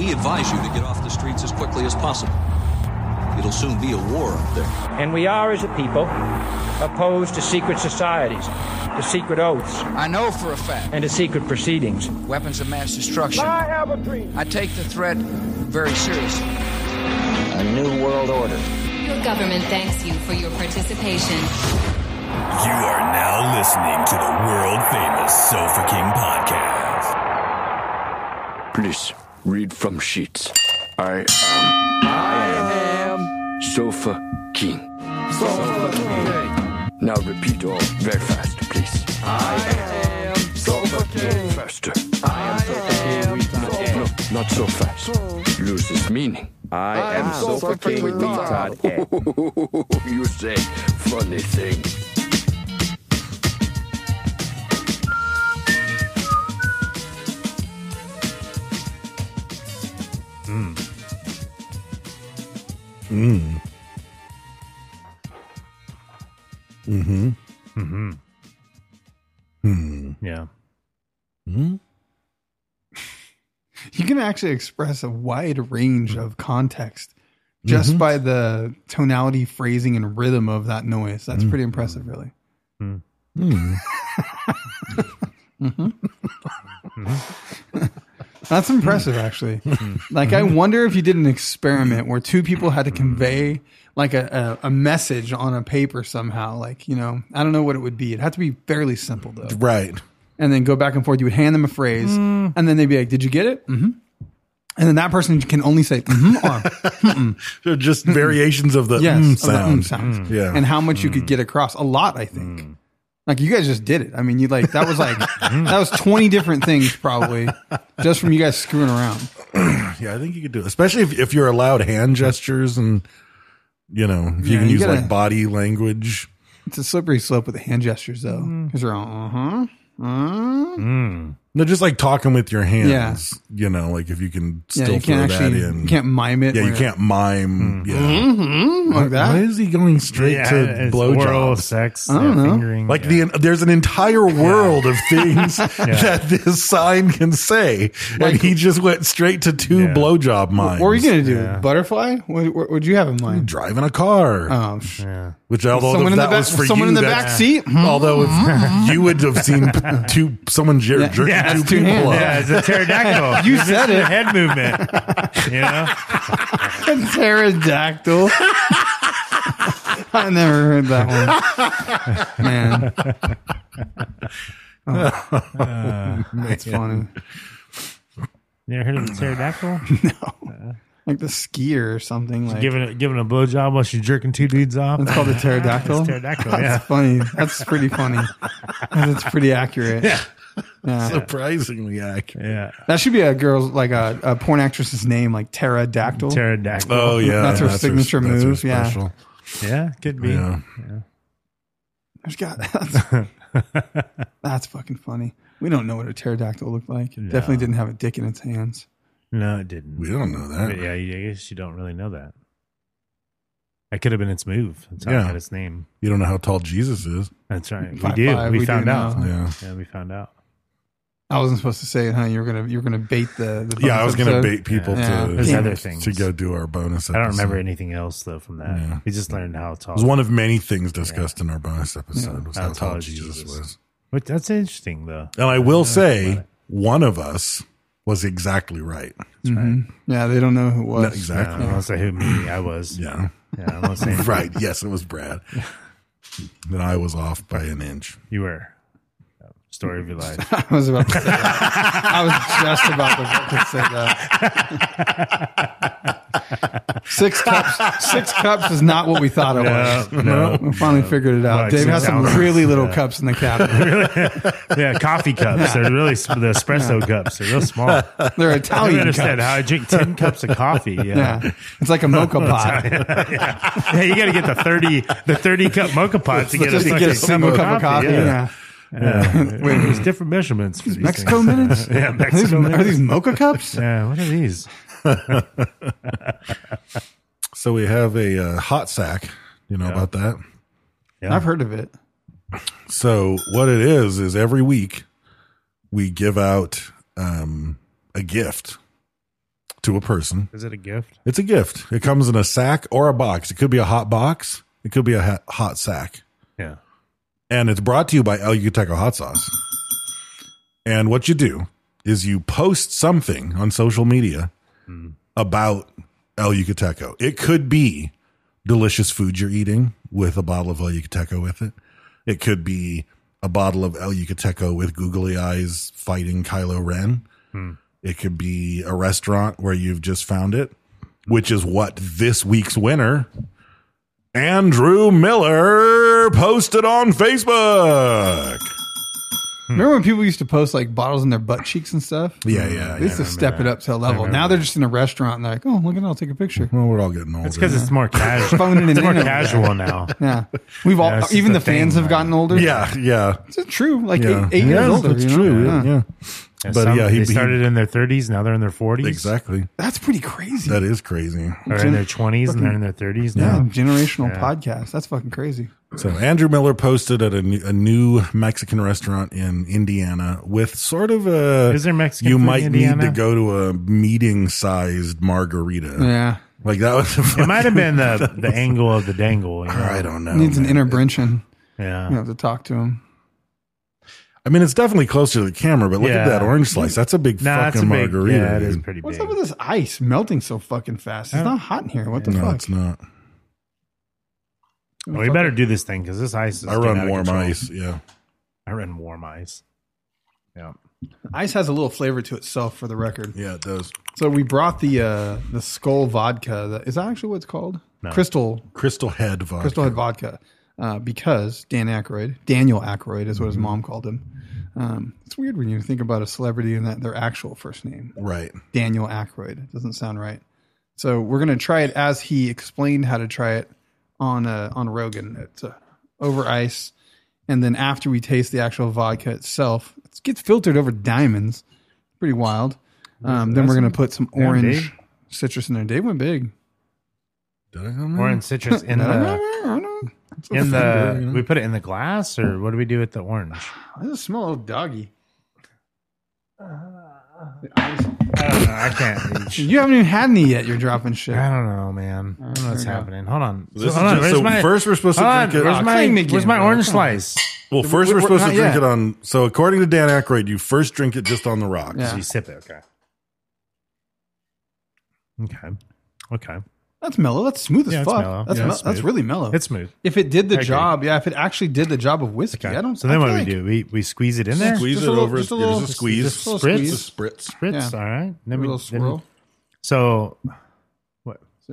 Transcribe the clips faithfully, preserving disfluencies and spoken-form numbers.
We advise you to get off the streets as quickly as possible. It'll soon be a war up there. And we are, as a people, opposed to secret societies, to secret oaths. I know for a fact. And to secret proceedings. Weapons of mass destruction. I have a dream. I take the threat very seriously. A new world order. Your government thanks you for your participation. You are now listening to the world-famous Sofa King podcast. Please, read from sheets. I am... I am... Sofa King. Sofa King. Now repeat all very fast, please. I am Sofa King. Faster. I am Sofa King. No, no, not so fast. Loses meaning. I, I am, am Sofa King with Todd Ed. You say funny things. Mm. Mm. Mm-hmm. Mm-hmm. Hmm. Yeah. Hmm? You can actually express a wide range of context just mm-hmm. by the tonality, phrasing, and rhythm of that noise. That's mm-hmm. pretty impressive, really. Mm-hmm. mm-hmm. That's impressive, actually. Like, I wonder if you did an experiment where two people had to convey like a, a, a message on a paper somehow. Like, you know, I don't know what it would be. It'd have to be fairly simple, though. Right. And then go back and forth. You would hand them a phrase, mm. and then they'd be like, "Did you get it?" Mm-hmm. And then that person can only say mm-hmm or mm-mm. So just variations of the yes, mm of sound. The mm sounds. Mm. Yeah. And how much mm. you could get across. A lot, I think. Mm. Like, you guys just did it. I mean, you like, that was like, that was twenty different things probably just from you guys screwing around. Yeah, I think you could do it. Especially if, if you're allowed hand gestures and, you know, if you yeah, can you use gotta, like body language. It's a slippery slope with the hand gestures though. Because they're all, uh-huh. Uh, mm. No, just like talking with your hands, yeah. you know, like if you can still yeah, you throw can't that actually, in. You can't mime it. Yeah, you can't mime. Mm. Yeah. Mm-hmm, like that. Why is he going straight yeah, to blowjobs? Sex, I don't yeah, know. Fingering, like yeah. the there's an entire world yeah. of things yeah. that this sign can say, like, and he just went straight to two yeah. blowjob mimes. What were you going to do? Yeah. Butterfly? What, what would you have in mind? Driving a car. Oh, yeah. Which although someone if that in the was back, for someone you, in the that, back seat. Although if you would have seen two someone jer- yeah. jerking Yeah, two two people hands. up. Yeah, it's a pterodactyl. You said it. Head movement. You know? A pterodactyl. I never heard that one. Man. Oh. Uh, That's funny. You ever heard of the pterodactyl? No. Uh, like the skier or something. Like giving a, giving a blowjob while she's jerking two dudes off. It's called the pterodactyl. Pterodactyl, That's yeah. funny. That's pretty funny. That's pretty accurate. Yeah. Yeah. Surprisingly accurate. Yeah. That should be a girl's, like a, a porn actress's name, like pterodactyl. Pterodactyl. Oh, yeah. That's her that's signature her, move. that's her yeah. Yeah, could be. Yeah. yeah. There's got that's, that's fucking funny. We don't know what a pterodactyl looked like. It no. definitely didn't have a dick in its hands. No, it didn't. We don't know that. But yeah, I guess you don't really know that. That could have been its move. That's how yeah. it got its name. You don't know how tall Jesus is. That's right. Five, we do. five, we, we found do out. know. Yeah. Yeah, we found out. I wasn't supposed to say it, huh? You were gonna you were gonna bait the, the yeah. I was episode. gonna bait people yeah. to There's Damn. other things to go do our bonus episode. I don't remember anything else though from that. Yeah. We just learned how tall. It was one of many things discussed yeah. in our bonus episode. Yeah. Was how, how tall, tall Jesus, Jesus was. But that's interesting though. And I will say, one of us was exactly right. That's mm-hmm. right. Yeah, they don't know who it was. No, exactly. I won't say who me. I was. Yeah. Yeah. I won't say right. Yes, it was Brad. Then I was off by an inch. You were. Story of your life. I was about to say that. I was just about to say that. Six cups. Six cups is not what we thought it no, was. No, we finally no. figured it out. Well, Dave has some really little yeah. cups in the cabinet. really? Yeah, coffee cups. They're really the espresso yeah. cups. They're real small. They're Italian. I understand cups. how I drink ten cups of coffee. Yeah, yeah. It's like a mocha pot. yeah. yeah, you got to get the thirty the thirty cup mocha pot to get, just a, to get a single cup of coffee. Yeah. yeah. Yeah. Wait, there's different measurements. For these Mexico things. minutes? Yeah, Mexico are these, minutes. Are these mocha cups? Yeah, what are these? So we have a uh, hot sack. You know yeah. about that? Yeah. I've heard of it. So what it is, is every week we give out um, a gift to a person. Is it a gift? It's a gift. It comes in a sack or a box. It could be a hot box. It could be a ha- hot sack. Yeah. And it's brought to you by El Yucateco Hot Sauce. And what you do is you post something on social media mm. about El Yucateco. It could be delicious food you're eating with a bottle of El Yucateco with it. It could be a bottle of El Yucateco with googly eyes fighting Kylo Ren. Mm. It could be a restaurant where you've just found it, which is what this week's winner, Andrew Miller, posted on Facebook. Remember when people used to post like bottles in their butt cheeks and stuff? Yeah, yeah. They used to step that. it up to a level. Now they're just in a restaurant and they're like, oh, look at it, I'll take a picture. Well, we're all getting older. It's because it's more casual. Phoning it It's in more over casual now. Yeah. We've all, Yeah, it's even just the a fans thing, have right? gotten older. Yeah, yeah. It's true. Like yeah. eight, eight yeah, years older. That's you know? true. Yeah. Yeah. yeah. Yeah, But some, yeah, he they he- started in their thirties. Now they're in their forties. Exactly. That's pretty crazy. That is crazy. Or in their twenties and they're in their thirties Yeah, now. generational Yeah. podcast. That's fucking crazy. So Andrew Miller posted at a new, a new Mexican restaurant in Indiana with sort of a. Is there Mexican You food in might Indiana? need to go to a meeting-sized margarita. Yeah. Like that was. It might have been the the angle of the dangle. You know? I don't know. Needs an man. intervention. Yeah. You have to talk to him. I mean, it's definitely closer to the camera, but look Yeah. at that orange slice. That's a big Nah, it's fucking a big, margarita. yeah, it is dude. pretty What's big. up with this ice melting so fucking fast? It's Yeah. not hot in here. What the No, fuck? it's not. Well, we better do this thing because this ice is I getting out run of warm control. ice. Yeah. I run warm ice. Yeah. Ice has a little flavor to itself, for the record. Yeah, it does. So we brought the uh, the Skull vodka. That, is that actually what it's called? No. Crystal Crystal Head vodka. Crystal Head vodka. Uh, because Dan Aykroyd, Daniel Aykroyd is what his mom called him. Um, it's weird when you think about a celebrity and that their actual first name. Right. Daniel Aykroyd. It doesn't sound right. So we're gonna try it as he explained how to try it on uh, on Rogan. It's uh, over ice, and then after we taste the actual vodka itself, it gets filtered over diamonds. Pretty wild. Um, then we're gonna put some Yeah, orange big. citrus in there. Dave went big. Did I go there? Orange citrus in the in finger, the you know? we put it in the glass, or what do we do with the orange? I just smell a little doggy. I don't know. I can't reach. You haven't even had any yet. You're dropping shit. I don't know, man. I don't know what's fair enough. happening. Hold on. This is Hold on. just- Where's so my, first we're supposed to hold on. drink it- Where's Oh, my, claim again, where's my bro. orange Come on. slice? Well, first We're- we're, supposed not to drink yet. it on. So according to Dan Aykroyd, you first drink it just on the rocks. Yeah. You sip it. Okay. Okay. Okay. That's mellow. That's smooth as Yeah, it's fuck. mellow. That's Yeah, mel- it's that's smooth. really mellow. It's smooth. If it did the I agree. job, yeah. If it actually did the job of whiskey, Okay. I don't. So then I what feel do like- we do? We we squeeze it in there. Squeeze Just it a little- over. just a There's little- a squeeze. just a little Spritz? squeeze. Just spritz. Spritz. Yeah. All right. Then A we little then- swirl. So what? See.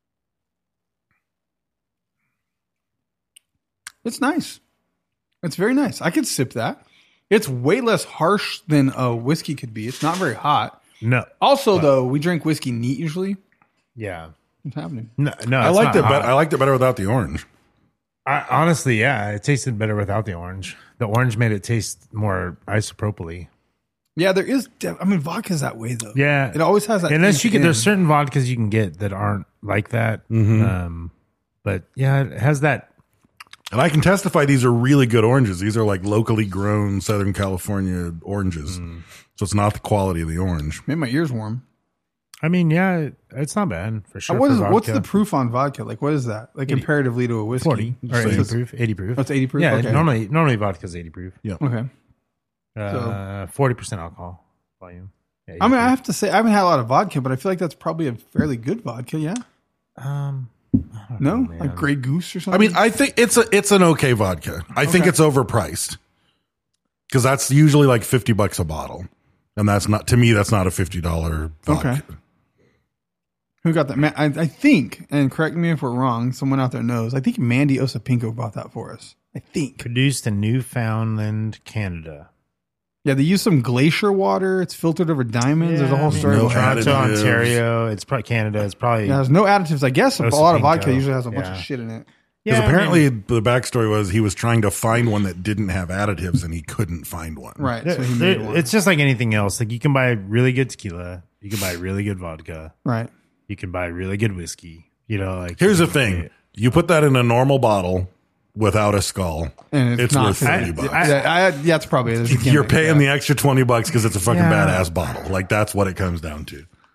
It's nice. It's very nice. I could sip that. It's way less harsh than a whiskey could be. It's not very hot. No. Also, though, we drink whiskey neat usually. Yeah. What's happening? No. No. I it's liked not it, but hot. I liked it better without the orange. I, honestly, yeah, it tasted better without the orange. The orange made it taste more isopropyl-y. Yeah, there is. de- I mean, vodka's that way though. Yeah, it always has that. Unless you thing get there's in. certain vodkas you can get that aren't like that. Mm-hmm. Um, but yeah, it has that. And I can testify these are really good oranges. These are like locally grown Southern California oranges. Mm. So it's not the quality of the orange. Made my ears warm. I mean, yeah, it, it's not bad for sure. Uh, what for is what's vodka. the proof on vodka? Like, what is that? Like eighty comparatively to a whiskey? forty or So eighty it's- proof? Eighty proof. Oh, it's eighty proof? Yeah, Okay. normally normally vodka's eighty proof. Yeah. Okay. Uh, forty percent alcohol volume. Yeah, I mean, eighty I have to say, I haven't had a lot of vodka, but I feel like that's probably a fairly good vodka. Yeah. proof. Um, No, man. like Grey Goose or I something. mean, I think it's a it's an okay vodka. I think Okay. it's overpriced because that's usually like fifty bucks a bottle, and that's not to me. That's not a fifty dollar vodka. Okay. Who got that? Man, I, I think, and correct me if we're wrong. Someone out there knows. I think Mandy Osapinko bought that for us. I think. produced in Newfoundland, Canada. Yeah, they use some glacier water. It's filtered over diamonds. There's a whole story. no behind it. Toronto, additives. Ontario. It's probably Canada. It's probably Yeah, there's no additives. I guess a lot of vodka Osapinko. usually has a bunch Yeah. of shit in it. Because Yeah, I apparently mean- the backstory was he was trying to find one that didn't have additives and he couldn't find one. Right. There- So he there- made one. it's just like anything else. Like you can buy really good tequila, you can buy really good vodka, Right. you can buy really good whiskey. You know, like Here's the thing: you put that in a normal bottle without a skull, And it's, it's not worth fifty thirty bucks. I- yeah, I, yeah, that's probably it. You can't You're make paying that. the extra twenty bucks because it's a fucking Yeah. badass bottle. Like that's what it comes down to.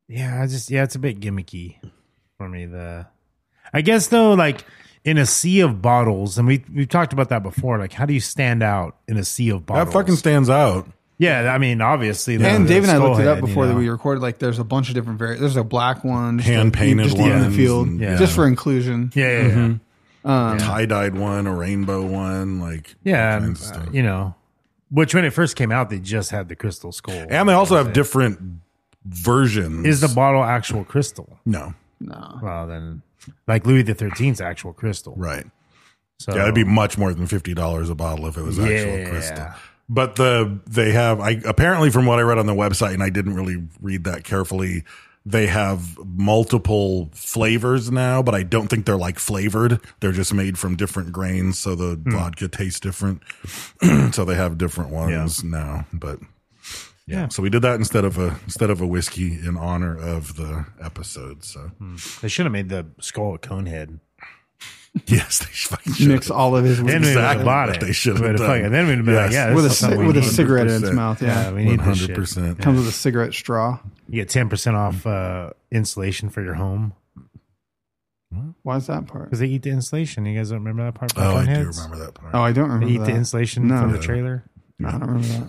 Yeah, I just yeah, it's a bit gimmicky for me. The I guess though, like in a sea of bottles, and we we've talked about that before. Like, how do you stand out in a sea of bottles? That fucking stands out. Yeah, I mean, obviously. The, and the Dave and I looked it up Skullhead, before you know? that we recorded. Like, there's a bunch of different vari- There's a black one, just Hand a- painted just in the ones field, and- Yeah. just for inclusion. Yeah, yeah, yeah. Mm-hmm. Um, Tie dyed one, a rainbow one, like Yeah, all and, kinds of uh, stuff. you know, which when it first came out, they just had the crystal skull. And they also have different versions. Is the bottle actual crystal? no No, Well, then, like Louis the thirteenth's actual crystal. right? So, Yeah, it'd be much more than fifty dollars a bottle if it was actual Yeah. crystal. But the they have I apparently from what I read on the website, and I didn't really read that carefully. They have multiple flavors now, but I don't think they're like flavored. They're just made from different grains, so the Hmm. vodka tastes different. So they have different ones Yeah. now. But yeah. Yeah. so we did that instead of a instead of a whiskey in honor of the episode. So They should have made the skull a cone head. yes, they fucking should. mix all of his Then we would Exactly have bought what it. they should have We'd done. fucking- Then we'd have been like, Yes. yeah, this with a is something ci- we with a need. cigarette in its one hundred percent. mouth. Yeah, Yeah, we need One this hundred shit. percent. comes with a cigarette straw. You get ten percent off uh, insulation for your home Why is that part? because they eat the insulation. You guys don't remember that part? Oh, I do Coneheads? remember that part. Oh, I don't They remember eat that. the insulation No. from the trailer. I don't remember that.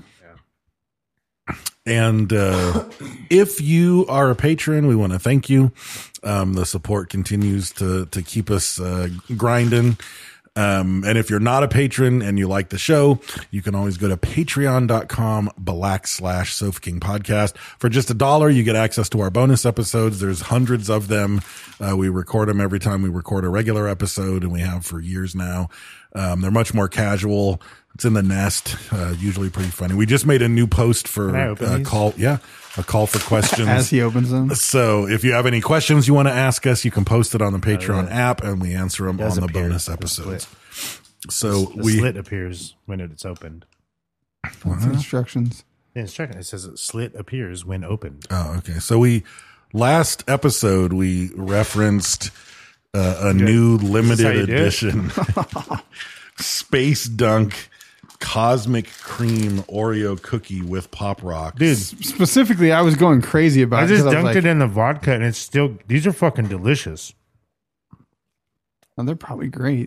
And uh, if you are a patron, we want to thank you. Um, the support continues to to keep us uh, grinding. Um, and if you're not a patron and you like the show, you can always go to patreon.com black slash Sofa King podcast. For just a dollar, you get access to our bonus episodes. There's hundreds of them. Uh, we record them every time we record a regular episode, and we have for years now. Um, they're much more casual. It's in the nest, uh, usually pretty funny. We just made a new post for Can I open a these? call. Yeah. A call for questions. As he opens them, So if you have any questions you want to ask us, you can post it on the Patreon app and we answer them does on the appear. bonus The episodes. So The we, slit appears when it's opened. what's the instructions? The instruction, it says slit appears when opened. oh, okay. So we, last episode, we referenced uh, a new how limited you do it? edition Space Dunk Cosmic Cream Oreo cookie with Pop Rocks. Dude, Specifically, I was going crazy about I it. just 'cause I dunked was like, it in the vodka and it's still, these are fucking delicious. oh, they're probably great.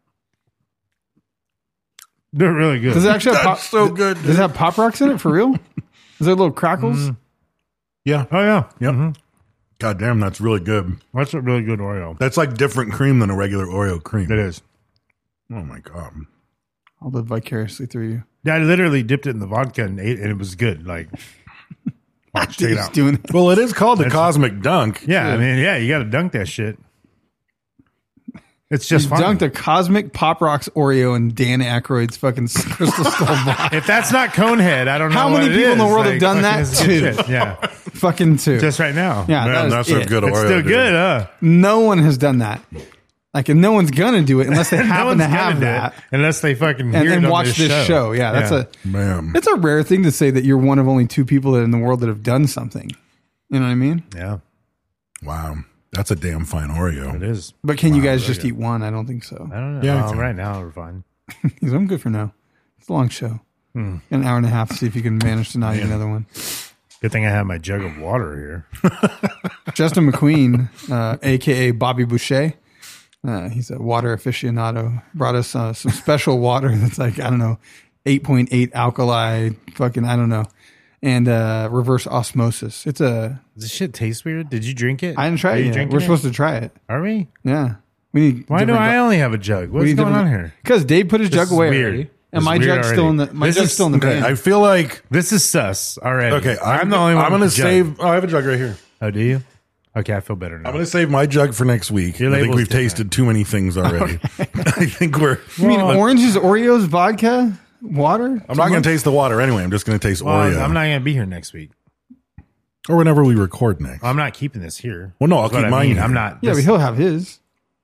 They're really good. Does it actually have pop, That's so good, Does it have Pop Rocks in it for real? Is there little crackles? Yeah. Oh, yeah. Yep. Mhm. God damn, that's really good. That's a really good Oreo. That's like different cream than a regular Oreo cream. It is. Oh my God. I'll live vicariously through you. Yeah, I literally dipped it in the vodka and ate, and it was good. Like, watch, check it He's out. doing it. Well, it is called the Cosmic Dunk. Yeah, I mean, yeah, you got to dunk that shit. It's just He fun. dunked a Cosmic Pop Rocks Oreo in Dan Aykroyd's fucking Crystal Skull box. If that's not Conehead, I don't know. How what many it people in the is. world have Like, done fucking that it's good too? shit. Yeah, Fucking two. just right now. yeah, Man, that is that's it. a good It's Oreo. still dude. good, huh? No one has done that. Like, and no one's gonna do it unless they No happen one's to have gonna do that it unless they fucking and hear then it on watch this show. show. Yeah, that's a Man. it's a rare thing to say that you're one of only two people that in the world that have done something. You know what I mean? yeah, Wow. That's a damn fine Oreo. it is. But can you guys just eat one? I don't think so. I don't know. Yeah, I Well, can. right now we're fine. Because I'm good for now. It's a long show. An hour and a half to see if you can manage to not eat another one. Good thing I have my jug of water here. Justin McQueen, uh, a k a. Bobby Boucher, uh, he's a water aficionado, brought us uh, some special water that's like, I don't know, eight point eight alkali, fucking, I don't know, and uh, reverse osmosis. It's a, Does this shit taste weird? Did you drink it? I didn't try Are it you yet. drinking We're it? supposed to try it. Are we? Yeah. We need Why do I only have a jug? What's going on here? Because Dave put his This jug is away weird. already. This And is my weird jug's still in already. the, my This jug's is- still in the Okay, van. I feel like This is sus already. okay. I'm, I'm the only one. I'm going to with the jug. save. Oh, I have a jug right here. Oh, do you? Okay, I feel better now. I'm going to save my jug for next week. Your I think label's we've different. tasted too many things already. I think we're. you mean But oranges, Oreos, vodka, water? I'm not going to taste the water anyway. I'm just going to taste well, Oreo. I'm not going to be here next week. or whenever we record next. I'm not keeping this here. Well, no, I'll That's what keep I mine mean. here. I'm not. Yeah, this- but he'll have his.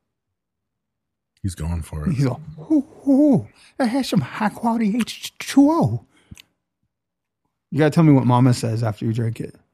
He's going for it. He's all, ooh, ooh, that has some high quality H two O. You got to tell me what mama says after you drink it.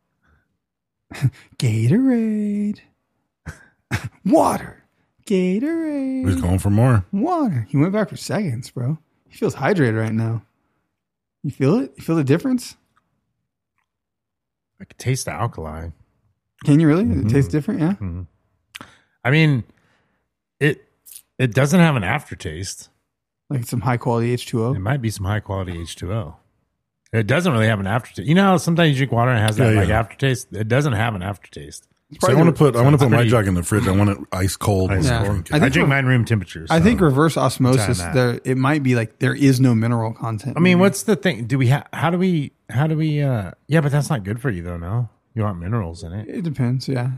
Gatorade. Water. Gatorade. He's going for more. Water. He went back for seconds, bro. He feels hydrated right now. You feel it? You feel the difference? I can taste the alkali. Can you really? Mm-hmm. It tastes different, yeah. Mm-hmm. I mean, it it doesn't have an aftertaste. Like some high quality H two O. It might be some high quality H two O. It doesn't really have an aftertaste. You know how sometimes you drink water and it has that Yeah, like yeah. aftertaste? It doesn't have an aftertaste. So I want to put I want to put my pretty- jug in the fridge. I want it ice cold. Ice when I cold. drink it. I I, think drink we're- mine room temperature. I so think reverse osmosis, that. there it might be like there is no mineral content. I mean, what's the thing? Do we ha- how do we how do we uh yeah, but that's not good for you though, no? You want minerals in it. It depends, yeah.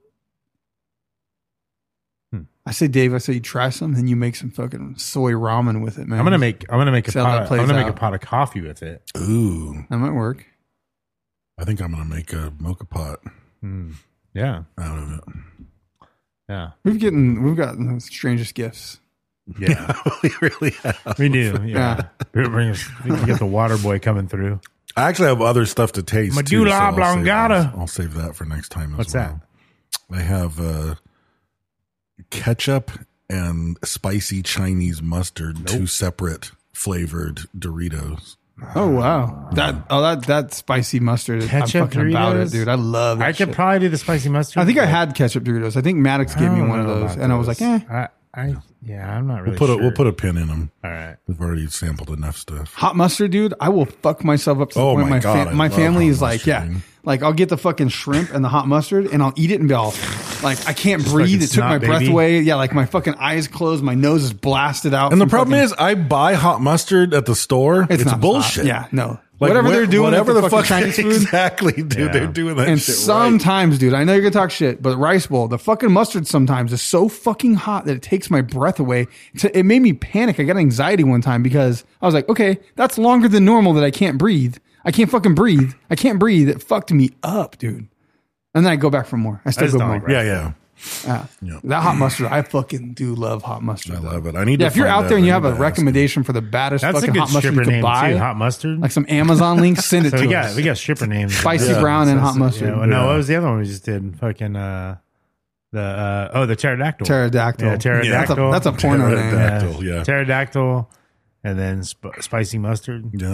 Hmm. I say, Dave, I say you try some, then you make some fucking soy ramen with it, man. I'm gonna make I'm gonna make a See how pot that of, plays I'm gonna make out. a pot of coffee with it. Ooh, That might work. I think I'm gonna make a mocha pot Mm. Yeah. out of it. Yeah. We've getting we've gotten the strangest gifts. Yeah. we really have. We do. Yeah. We bring us, we can get the water boy coming through. I actually have other stuff to taste. too, Medulla so I'll save oblongata. that- I'll save that for next time. As What's well. that? I have uh, ketchup and spicy Chinese mustard, two separate flavored Doritos. Oh wow. That oh that that spicy mustard. Ketchup I'm fucking about it, Doritos? dude. I love that I could shit. probably do the spicy mustard. I think I had ketchup Doritos. I think Maddox gave I me don't one of know those, about and I was like, those. eh. I, I yeah, I'm not really We'll put sure. a we'll put a pin in them. All right. We've already sampled enough stuff. Hot mustard, dude. I will fuck myself up to the Oh point my my God, I my love family hot is like, mustard, yeah, dude. like I'll get the fucking shrimp and the hot mustard, and I'll eat it and be all like, I can't breathe. fucking It took my snot breath baby. away. Yeah, like my fucking eyes closed, my nose is blasted out. And the from problem fucking- is, I buy hot mustard at the store. It's, not bullshit. hot. Yeah, no. Like, whatever wh- they're doing, whatever with the, the, fuck fucking Chinese food. exactly, dude, Yeah. they're doing that And shit right. sometimes, dude, I know you're gonna talk shit, but rice bowl, the fucking mustard sometimes is so fucking hot that it takes my breath away. It it made me panic. I got anxiety one time because I was like, okay, that's longer than normal that I can't breathe. I can't fucking breathe. I can't breathe. It fucked me up, dude. And then I go back for more. I still I just go don't more. like rice. Yeah, yeah. Yeah. Yeah. That hot mustard, I fucking do love hot mustard. I though. love it. I need Yeah, to if you're find out there and you I have need a to ask recommendation for the baddest That's a fucking good hot mustard you stripper could name buy, too. Hot mustard. like some Amazon link, send it so to we us. got we got stripper names. Spicy Yeah. brown and So- hot so- mustard. Yeah, well, no, Yeah. what was the other one we just did? Fucking uh, the uh, oh the pterodactyl. Pterodactyl. Yeah, pterodactyl. That's a, that's a porno name. Pterodactyl. yeah. Pterodactyl, and then sp- spicy mustard. Yeah.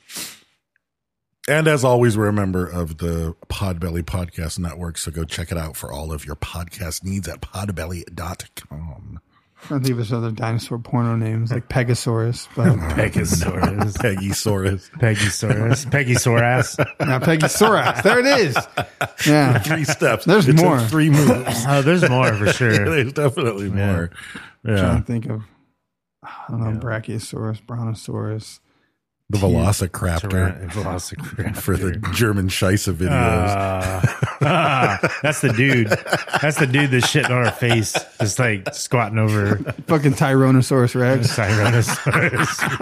And as always, we're a member of the Podbelly Podcast Network, so go check it out for all of your podcast needs at podbelly dot com. I don't think there's other dinosaur porno names like Pegasaurus, but Pegasaurus. Peggysaurus. Peggysaurus. Peggysaurus. now Pegasaurus. There it is. Yeah. Three steps. There's It took more. Three moves. Oh, there's more for sure. There's definitely more. trying Yeah. to think of, I don't know, Brachiosaurus, Brontosaurus. The Velociraptor Tyran- Velociraptor. for the German Scheisse videos. Uh, ah, that's the dude. That's the dude that's shitting on her face, just like squatting over Fucking Tyrannosaurus Rex. Tyrannosaurus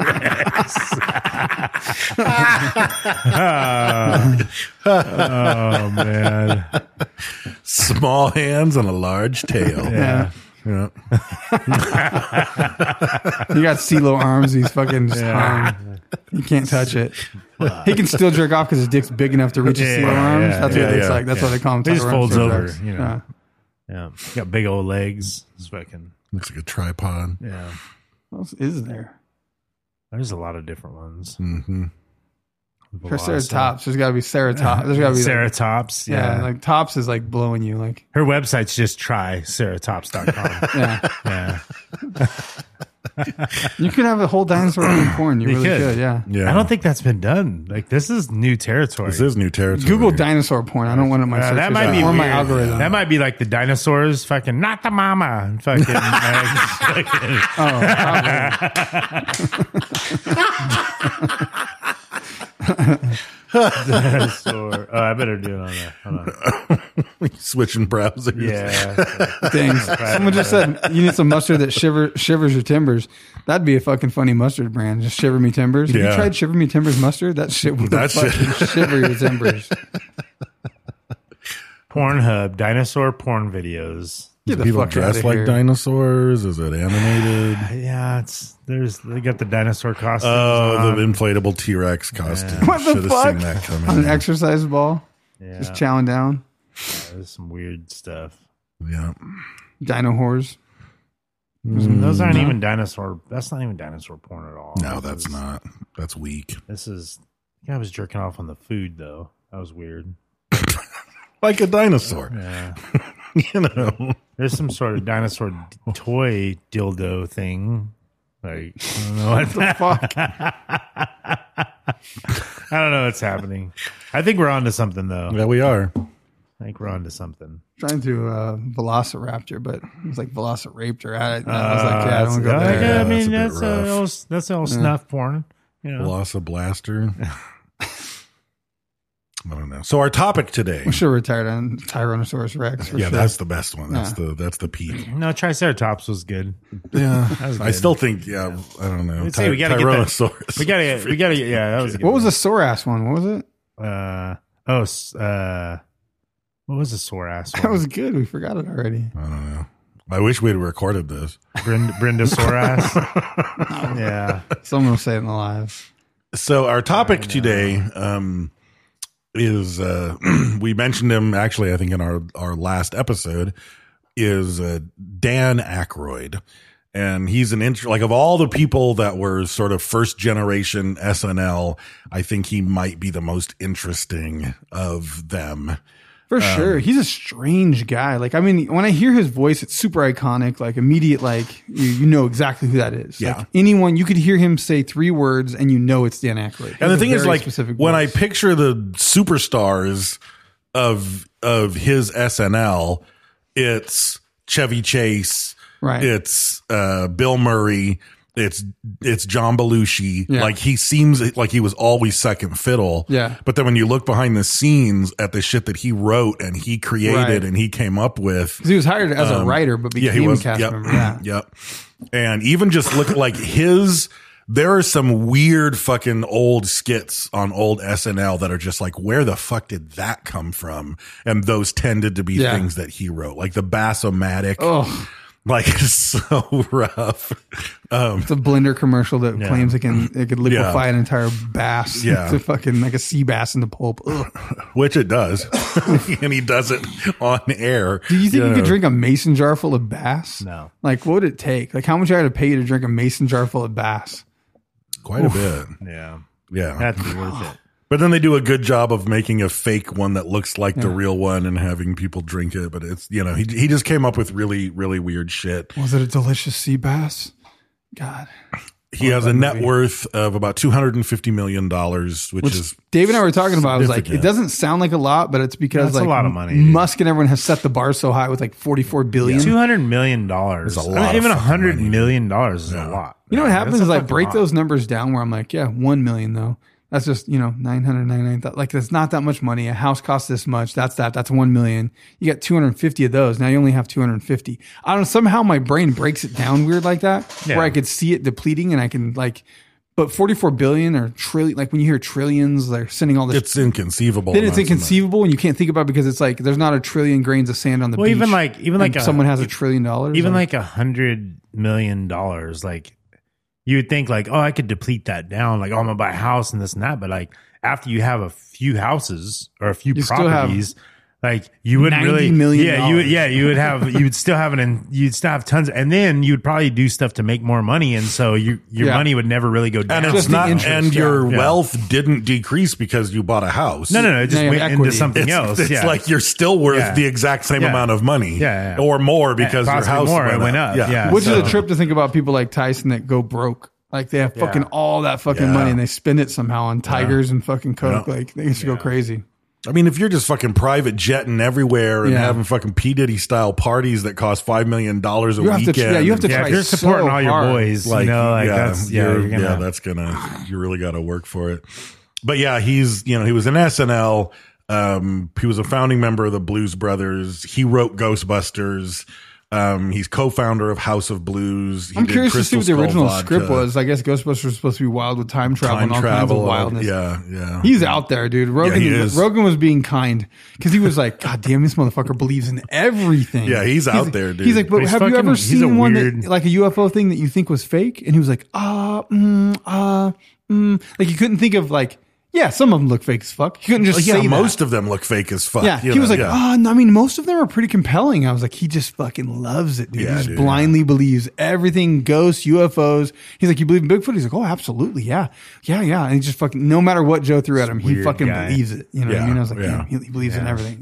Rex. Ah. Oh man. Small hands and a large tail. Yeah. Yeah. You got CeeLo arms. He's fucking just Yeah. hung. You can't touch it. He can still jerk off because his dick's big enough to reach his Yeah, CeeLo arms. yeah, That's yeah, what it looks yeah, like. That's yeah. why they call him. He just folds Tyrannosaurus over, Rex. you know. Yeah. Got big old legs. It's fucking Looks like a tripod. yeah. What else is there? There's a lot of different ones. Mm-hmm. Triceratops. There's got to be Ceratops. There's got to be like, Ceratops. yeah. Yeah. like tops is like blowing you. Like Her website's just try ceratops dot com. yeah, Yeah. you could have a whole dinosaur in porn. You, You really could. could. Yeah. Yeah. I don't think that's been done. Like this is new territory. This is new territory. Google dinosaur porn. I don't want it in my Uh, search that might be or weird. my algorithm. That might be like the dinosaurs, fucking not the mama, and fucking. like, fucking dinosaur. Oh, I better do it on that. Hold on. Switching browsers. Yeah. Things. Someone just said you need some mustard that shiver, shivers your timbers. That'd be a fucking funny mustard brand. Just Shiver Me Timbers. Have Yeah. you tried Shiver Me Timbers mustard? That shit would That shit- fucking shiver your timbers. Pornhub dinosaur porn videos. Get Do the people fuck dress outta like here. dinosaurs? Is it animated? Yeah, it's there's they got the dinosaur costumes. Oh, on. the inflatable T Rex costume. What the Should have fuck? seen that coming. On an exercise ball, yeah, just chowing down. there's some weird stuff. Yeah. Dino whores. Those aren't even dinosaur. That's not even dinosaur porn at all. No, This that's is- not. That's weak. This is. I was jerking off on the food though. That was weird. like a dinosaur. Yeah. You know, there's some sort of dinosaur d- toy dildo thing. Like, I don't know what the fuck. I don't know what's happening. I think we're on to something, though. Yeah, we are. I think we're on to something. Trying to uh, Velociraptor, but it was like Velociraptor at it. And I was like, yeah, I don't go uh, there. yeah, I that's mean, a bit that's a, rough. old, that's all snuff porn. You know? Veloci Blaster. I don't know. So our topic today. We should have retired on Tyrannosaurus Rex. For Yeah, sure. that's the best one. That's Yeah. the that's the peak. No, Triceratops was good. Yeah, That was I good. still think. Yeah, I don't know. Let's see, Ty- we gotta get that. Tyrannosaurus. We gotta get, we gotta get, yeah, that was a good What was one. the sore ass one? What was it? Uh, oh, s- uh, what was the sore ass one? That was good. We forgot it already. I don't know. I wish we'd recorded this. Brenda, Brenda sore ass. Yeah. Someone will say it in the live. So our topic today um, is uh, we mentioned him actually. I think in our our last episode is uh, Dan Aykroyd, and he's an int- like of all the people that were sort of first generation S N L. I think he might be the most interesting of them. For sure. He's a strange guy. Like, I mean, when I hear his voice, it's super iconic, like immediate, like you, you know exactly who that is. Yeah. Like anyone, you could hear him say three words and you know it's Dan Aykroyd. And the thing is, like, specific when I voice. picture the superstars of of his S N L, it's Chevy Chase, Right. It's uh, Bill Murray, it's it's John Belushi. Yeah. Like he seems like he was always second fiddle. Yeah. But then when you look behind the scenes at the shit that he wrote and he created Right. and he came up with, 'Cause he was hired as a um, writer, but yeah, became he was, a cast yep, member. Yeah. Yep. And even just look like his, there are some weird fucking old skits on old S N L that are just like, where the fuck did that come from? And those tended to be Yeah. things that he wrote, like the Bass-O-Matic. Oh, Like it's so rough. Um, it's a blender commercial that Yeah. claims it can it could liquefy Yeah. an entire bass. Yeah. To fucking like a sea bass into pulp. Ugh. which it does. And he does it on air. Do you think you know. could drink a mason jar full of bass? No. Like, what would it take? Like, how much I had to pay you to drink a mason jar full of bass? Quite a bit. Yeah. Yeah. That'd be worth it. But then they do a good job of making a fake one that looks like the real one and having people drink it. But it's, you know, he he just came up with really, really weird shit. Was it a delicious sea bass? God. He has a net worth of about two hundred fifty million dollars, which, Which is Dave and I were talking about. I was like, it significant. doesn't sound like a lot, but it's because That's a like lot of money, dude. Musk and everyone has set the bar so high with like forty-four billion. Two hundred million dollars. It's a I mean, lot of even a fucking hundred money. million dollars is Yeah. a lot. You know what Yeah, happens that's is a I fucking break lot. those numbers down where I'm like, yeah, one million though. That's just, you know, nine hundred ninety-nine thousand. Like, that's not that much money. A house costs this much. That's that. That's one million. You got two hundred fifty of those. Now you only have two hundred fifty. I don't know. Somehow my brain breaks it down weird like that, Yeah. where I could see it depleting and I can like, but forty-four billion or trillion, like when you hear trillions, they're sending all this. it's inconceivable. then it's amounts of money. inconceivable and you can't think about it because it's like, there's not a trillion grains of sand on the Well, beach. even like- even and like a- someone has a trillion dollars. Even like a hundred million dollars, like you would think like, oh, I could deplete that down. Like, oh, I'm gonna buy a house and this and that. But like after you have a few houses or a few You still have properties, like you wouldn't ninety really, million yeah, you would, dollars. yeah, you would have, you would still have an, and you'd still have tons, and then you'd probably do stuff to make more money, and so you, your Yeah. money would never really go down. And Just it's the not, interest, and yeah. your Yeah. wealth didn't decrease because you bought a house. no, no, no, it just No, you have went equity. into something It's, else. it's yeah. like you're still worth Yeah. the exact same Yeah. amount of money, Yeah, yeah. or more because your possibly house more, went, it went up. up. Yeah. Which so- is a trip to think about people like Tyson that go broke. Like they have fucking Yeah. all that fucking Yeah. money and they spend it somehow on tigers and fucking coke. Yeah. Like they used to go crazy. I mean, if you're just fucking private jetting everywhere and Yeah. having fucking P Diddy style parties that cost five million dollars a You have to- weekend, yeah, you have to yeah, try if you're supporting so all your hard. boys, like, you know, like yeah, that's yeah, you're- you're gonna, yeah, that's gonna, you really got to work for it. But yeah, he's, you know, he was in S N L. Um, he was a founding member of the Blues Brothers. He wrote Ghostbusters. Um, he's co-founder of House of Blues. He I'm did curious Crystal to see what the Skull original Vodka, script was. I guess Ghostbusters was supposed to be wild with time travel Time and all travel. kinds of wildness. Yeah, yeah. He's out there, dude. Rogan, he is. Rogan was being kind because he was like, God damn, this motherfucker believes in everything. Yeah, he's out there, dude. He's like, but He's have you fucking- ever he's a seen one that, weird- like a U F O thing that you think was fake? And he was like, ah, mm, ah, mm. Like he couldn't think of like, yeah, some of them look fake as fuck. He couldn't just Well, yeah, say that. most of them look fake as fuck. Yeah, you he was know, like, yeah. oh, no, I mean, most of them are pretty compelling. I was like, he just fucking loves it, dude. Yeah, he just dude. blindly believes everything, ghosts, U F Os. He's like, you believe in Bigfoot? He's like, oh, absolutely, yeah, yeah, yeah. And he just fucking, no matter what Joe threw at him, he Weird fucking guy. believes it. You know what Yeah, I mean? I was like, yeah. damn, he, he believes in everything.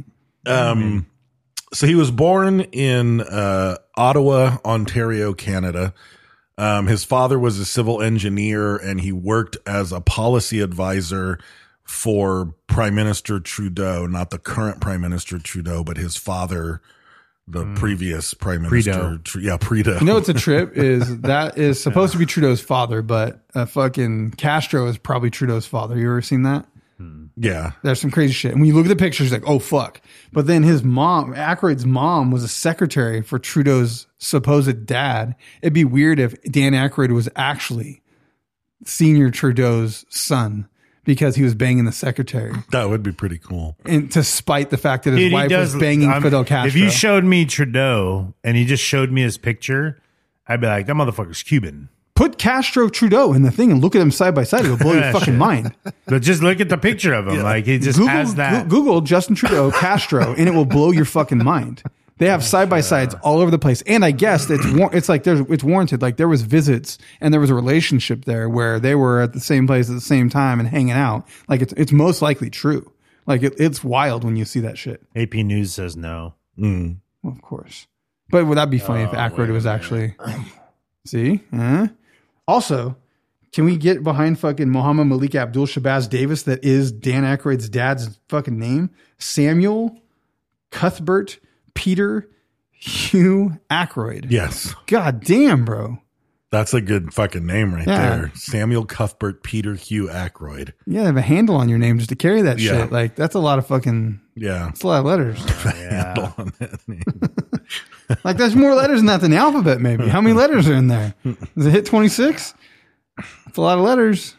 Um, so he was born in uh, Ottawa, Ontario, Canada. Um, his father was a civil engineer, and he worked as a policy advisor for Prime Minister Trudeau, not the current Prime Minister Trudeau, but his father, the mm. previous Prime Minister. Tr- yeah, Trudeau. You know what's a trip is that is supposed to be Trudeau's father, but uh, fucking Castro is probably Trudeau's father. You ever seen that? Yeah. There's some crazy shit. And when you look at the pictures, like, oh, fuck. But then his mom, Aykroyd's mom, was a secretary for Trudeau's supposed dad. It'd be weird if Dan Aykroyd was actually senior Trudeau's son because he was banging the secretary. That would be pretty cool. And to spite the fact that his Dude, he wife does- was banging I'm- Fidel Castro. If you showed me Trudeau and he just showed me his picture, I'd be like, that motherfucker's Cuban. Put Castro Trudeau in the thing and look at him side by side. It'll blow your fucking mind. But just look at the picture of him. Like, he just Google, has that. Go- Google Justin Trudeau, Castro, and it will blow your fucking mind. They have side by sides all over the place, and I guess it's war- it's like there's it's warranted. Like there was visits and there was a relationship there where they were at the same place at the same time and hanging out. Like it's it's most likely true. Like it, it's wild when you see that shit. A P News says no. Mm. Well, of course, but would that be funny Oh, if Aykroyd wait was a actually? See, huh? Also, can we get behind fucking Mohammed Malik Abdul Shabazz Davis? That is Dan Aykroyd's dad's fucking name. Samuel Cuthbert Peter Hugh Aykroyd. Yes. God damn, bro. That's a good fucking name right Yeah. there. Samuel Cuthbert Peter Hugh Aykroyd. Yeah, have a handle on your name just to carry that Yeah. shit. Like that's a lot of fucking. Yeah. That's a lot of letters. Handle on that name. Like there's more letters than that than the alphabet. Maybe how many letters are in there? Does it hit twenty-six? That's a lot of letters.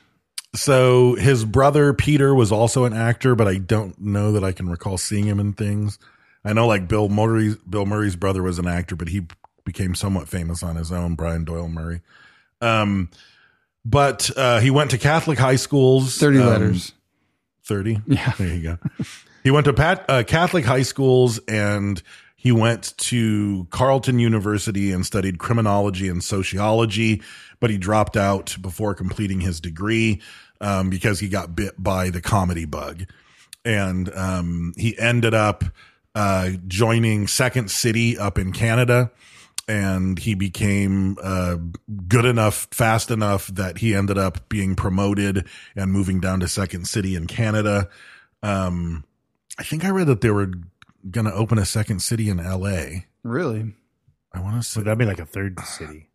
So his brother Peter was also an actor, but I don't know that I can recall seeing him in things. I know like Bill Murray's Bill Murray's brother was an actor, but he became somewhat famous on his own, Brian Doyle Murray. Um, but uh, he went to Catholic high schools. Thirty um, letters. Thirty. Yeah, there you go. He went to Pat, uh, Catholic high schools, and he went to Carleton University and studied criminology and sociology, but he dropped out before completing his degree um, because he got bit by the comedy bug. And um, he ended up uh, joining Second City up in Canada, and he became uh, good enough, fast enough that he ended up being promoted and moving down to Second City in Canada. Um, I think I read that they were going to open a second city in L A. Really? I want to say So that'd be like a third city.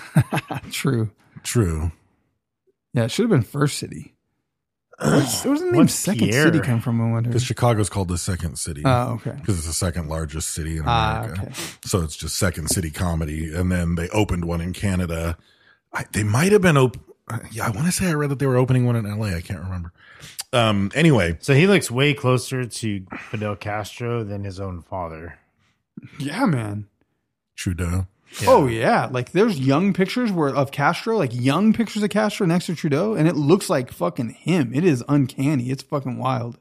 True. True. Yeah, it should have been First City. What's, where's the name What's Second Pierre? City come from? I wonder. Because Chicago's called the second city. Oh, okay. Because it's the second largest city in Ah, America. okay. So it's just Second City Comedy. And then they opened one in Canada. I, they might have been open. Yeah, I want to say I read that they were opening one in L A. I can't remember. Um, anyway. So he looks way closer to Fidel Castro than his own father. Yeah, man. Trudeau. Yeah. Oh yeah, like there's young pictures where of Castro, like young pictures of Castro next to Trudeau, and it looks like fucking him. It is uncanny. It's fucking wild.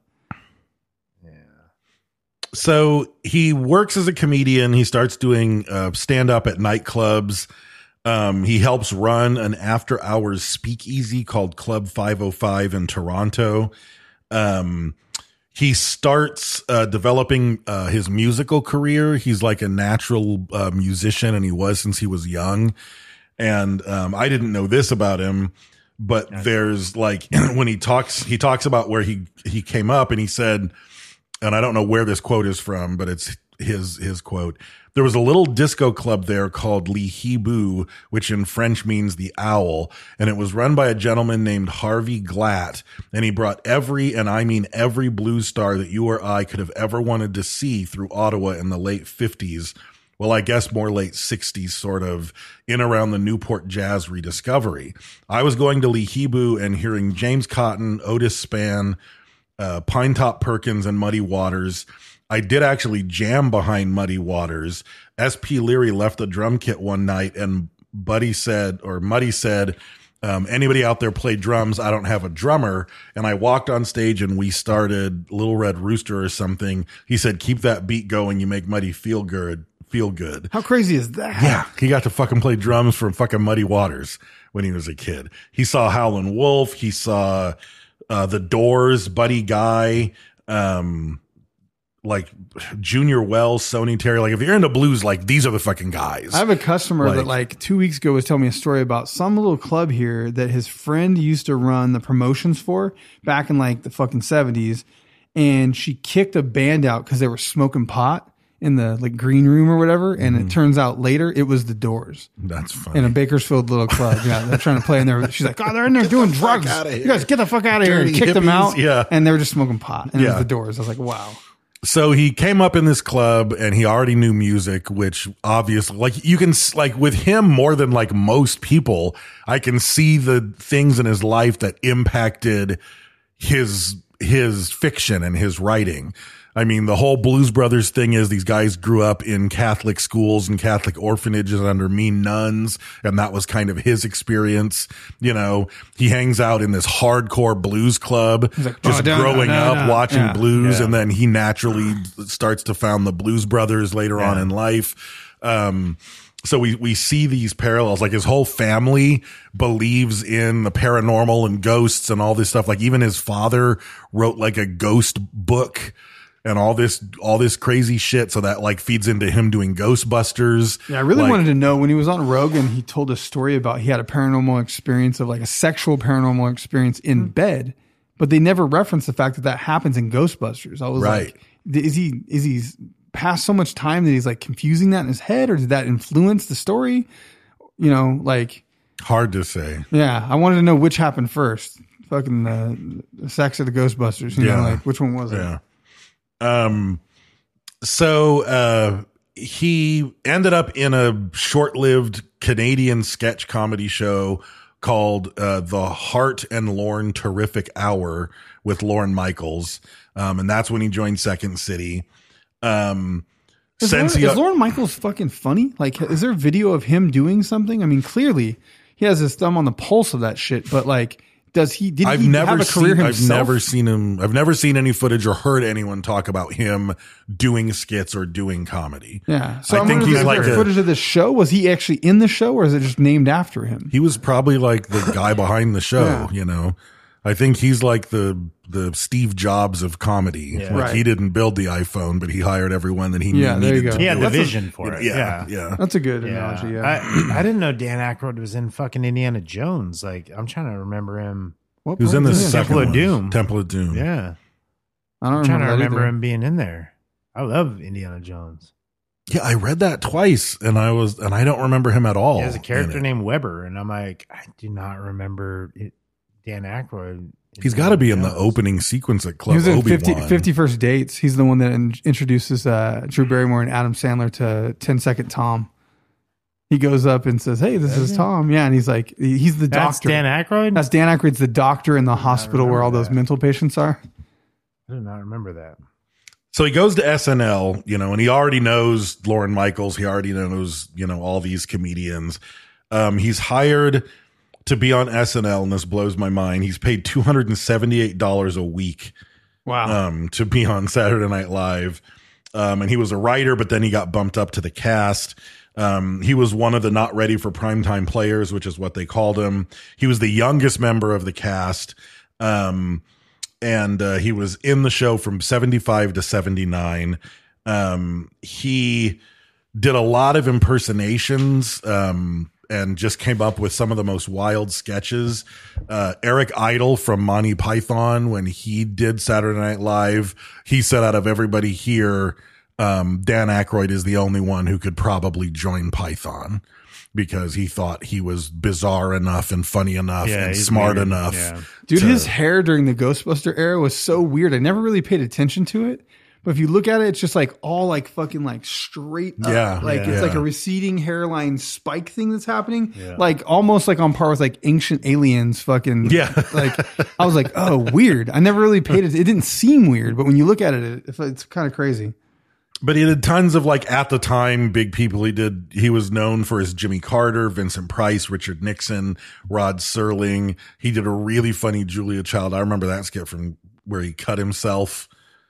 So he works as a comedian. He starts doing uh, stand up at nightclubs. Um, he helps run an after hours speakeasy called Club five oh five in Toronto. Um, he starts uh, developing uh, his musical career. He's like a natural uh, musician, and he was since he was young. And um, I didn't know this about him, but there's like when he talks, he talks about where he he came up, and he said, and I don't know where this quote is from, but it's his his quote. There was a little disco club there called Le Hibou, which in French means the owl, and it was run by a gentleman named Harvey Glatt, and he brought every, and I mean every blues star that you or I could have ever wanted to see through Ottawa in the late fifties. Well, I guess more late sixties, sort of in around the Newport Jazz rediscovery. I was going to Le Hibou and hearing James Cotton, Otis Spann, uh, Pinetop Perkins, and Muddy Waters. I did actually jam behind Muddy Waters. S P Leary left the drum kit one night, and Buddy said, or Muddy said, um, anybody out there play drums? I don't have a drummer. And I walked on stage and we started Little Red Rooster or something. He said, keep that beat going. You make Muddy feel good. Feel good. How crazy is that? Yeah. He got to fucking play drums from fucking Muddy Waters when he was a kid. He saw Howlin' Wolf. He saw uh, The Doors, Buddy Guy, um, like Junior Wells, Sonny Terry. Like if you're into blues, like these are the fucking guys. I have a customer Like- that like two weeks ago was telling me a story about some little club here that his friend used to run the promotions for back in like the fucking seventies. And she kicked a band out because they were smoking pot in the like green room or whatever. And Mm-hmm. it turns out later it was the Doors That's funny. in a Bakersfield little club. Yeah, they're trying to play in there. She's like, oh, they're in there doing drugs. outta here. You guys get the fuck out of here. And Dirty kicked them hippies. out. Yeah. And they were just smoking pot. And it Yeah. was the Doors. I was like, wow. So he came up in this club and he already knew music, which obviously, like you can, s- like with him more than like most people, I can see the things in his life that impacted his, his fiction and his writing. I mean, the whole Blues Brothers thing is these guys grew up in Catholic schools and Catholic orphanages under mean nuns. And that was kind of his experience. You know, he hangs out in this hardcore blues club, like, just "Oh, da, growing da, da, up da." watching Yeah. blues. Yeah. And then he naturally starts to found the Blues Brothers later on in life. Um, so we, we see these parallels, like his whole family believes in the paranormal and ghosts and all this stuff. Like even his father wrote like a ghost book and all this, all this crazy shit. So that like feeds into him doing Ghostbusters. Yeah, I really Like, wanted to know when he was on Rogan, he told a story about he had a paranormal experience of like a sexual paranormal experience in bed, but they never referenced the fact that that happens in Ghostbusters. I was Right. like, is he, is he past so much time that he's like confusing that in his head, or did that influence the story? You know, like, hard to say. yeah, I wanted to know which happened first. Fucking the, the sex or the Ghostbusters, you Yeah. know, like which one was it? Yeah. Um, so, uh, he ended up in a short-lived Canadian sketch comedy show called, uh, The Hart and Lorne Terrific Hour with Lorne Michaels. Um, and that's when he joined Second City. Um, Is, since Lorne, he, is Lorne Michaels fucking funny? Like, is there video of him doing something? I mean, clearly he has his thumb on the pulse of that shit, but like, does he, did I've he never have a career seen, himself? I've never seen him. I've never seen any footage or heard anyone talk about him doing skits or doing comedy. Yeah. So I I'm think wondering, he's is like there a- footage of the show? Was he actually in the show, or is it just named after him? He was probably like the guy behind the show, Yeah. you know. I think he's like the the Steve Jobs of comedy. Yeah. Like Right. he didn't build the iPhone, but he hired everyone that he Yeah, knew there you needed go. to He had do the it. vision for it. Yeah, Yeah. yeah. That's a good Yeah. analogy. Yeah. I, I didn't know Dan Aykroyd was in fucking Indiana Jones. Like, I'm trying to remember him. What He was in part the was he second Temple of one. Doom. Temple of Doom. Yeah. I don't I'm trying to remember, that remember either. him being in there. I love Indiana Jones. Yeah, I read that twice, and I was, and I don't remember him at all. He has a character in it. named Weber, and I'm like, I do not remember it, Dan Aykroyd. in He's got to be in the Jones. opening sequence at He Club was in Obi fifty, Wan. fifty First Dates. He's the one that in, introduces uh, Drew Barrymore and Adam Sandler to ten Second Tom. He goes up and says, "Hey, this is Tom." Yeah, and he's like, he's the That's doctor. Dan Aykroyd? That's Dan Aykroyd's the doctor in the hospital where all remember those that. mental patients are. I do not remember that. So he goes to S N L, you know, and he already knows Lorne Michaels. He already knows, you know, all these comedians. Um, he's hired to be on S N L, and this blows my mind. He's paid two hundred seventy-eight dollars a week Wow. um, to be on Saturday Night Live. Um, and he was a writer, but then he got bumped up to the cast. Um, he was one of the not ready for primetime players, which is what they called him. He was the youngest member of the cast. Um, and, uh, he was in the show from seventy-five to seventy-nine. Um, he did a lot of impersonations, um, and just came up with some of the most wild sketches. Uh, Eric Idle from Monty Python, when he did Saturday Night Live, he said out of everybody here, um, Dan Aykroyd is the only one who could probably join Python because he thought he was bizarre enough and funny enough Yeah, and he's smart weird. enough. Yeah. Dude, to- his hair during the Ghostbuster era was so weird. I never really paid attention to it. But if you look at it, it's just like all like fucking like straight up. Yeah, Like yeah. it's like a receding hairline spike thing that's happening. Like almost like on par with like Ancient Aliens fucking. Yeah. Like I was like, oh, weird. I never really paid it. It didn't seem weird, but when you look at it, it it's kind of crazy. But he did tons of like at the time big people. He did. He was known for his Jimmy Carter, Vincent Price, Richard Nixon, Rod Serling. He did a really funny Julia Child. I remember that skit from where he cut himself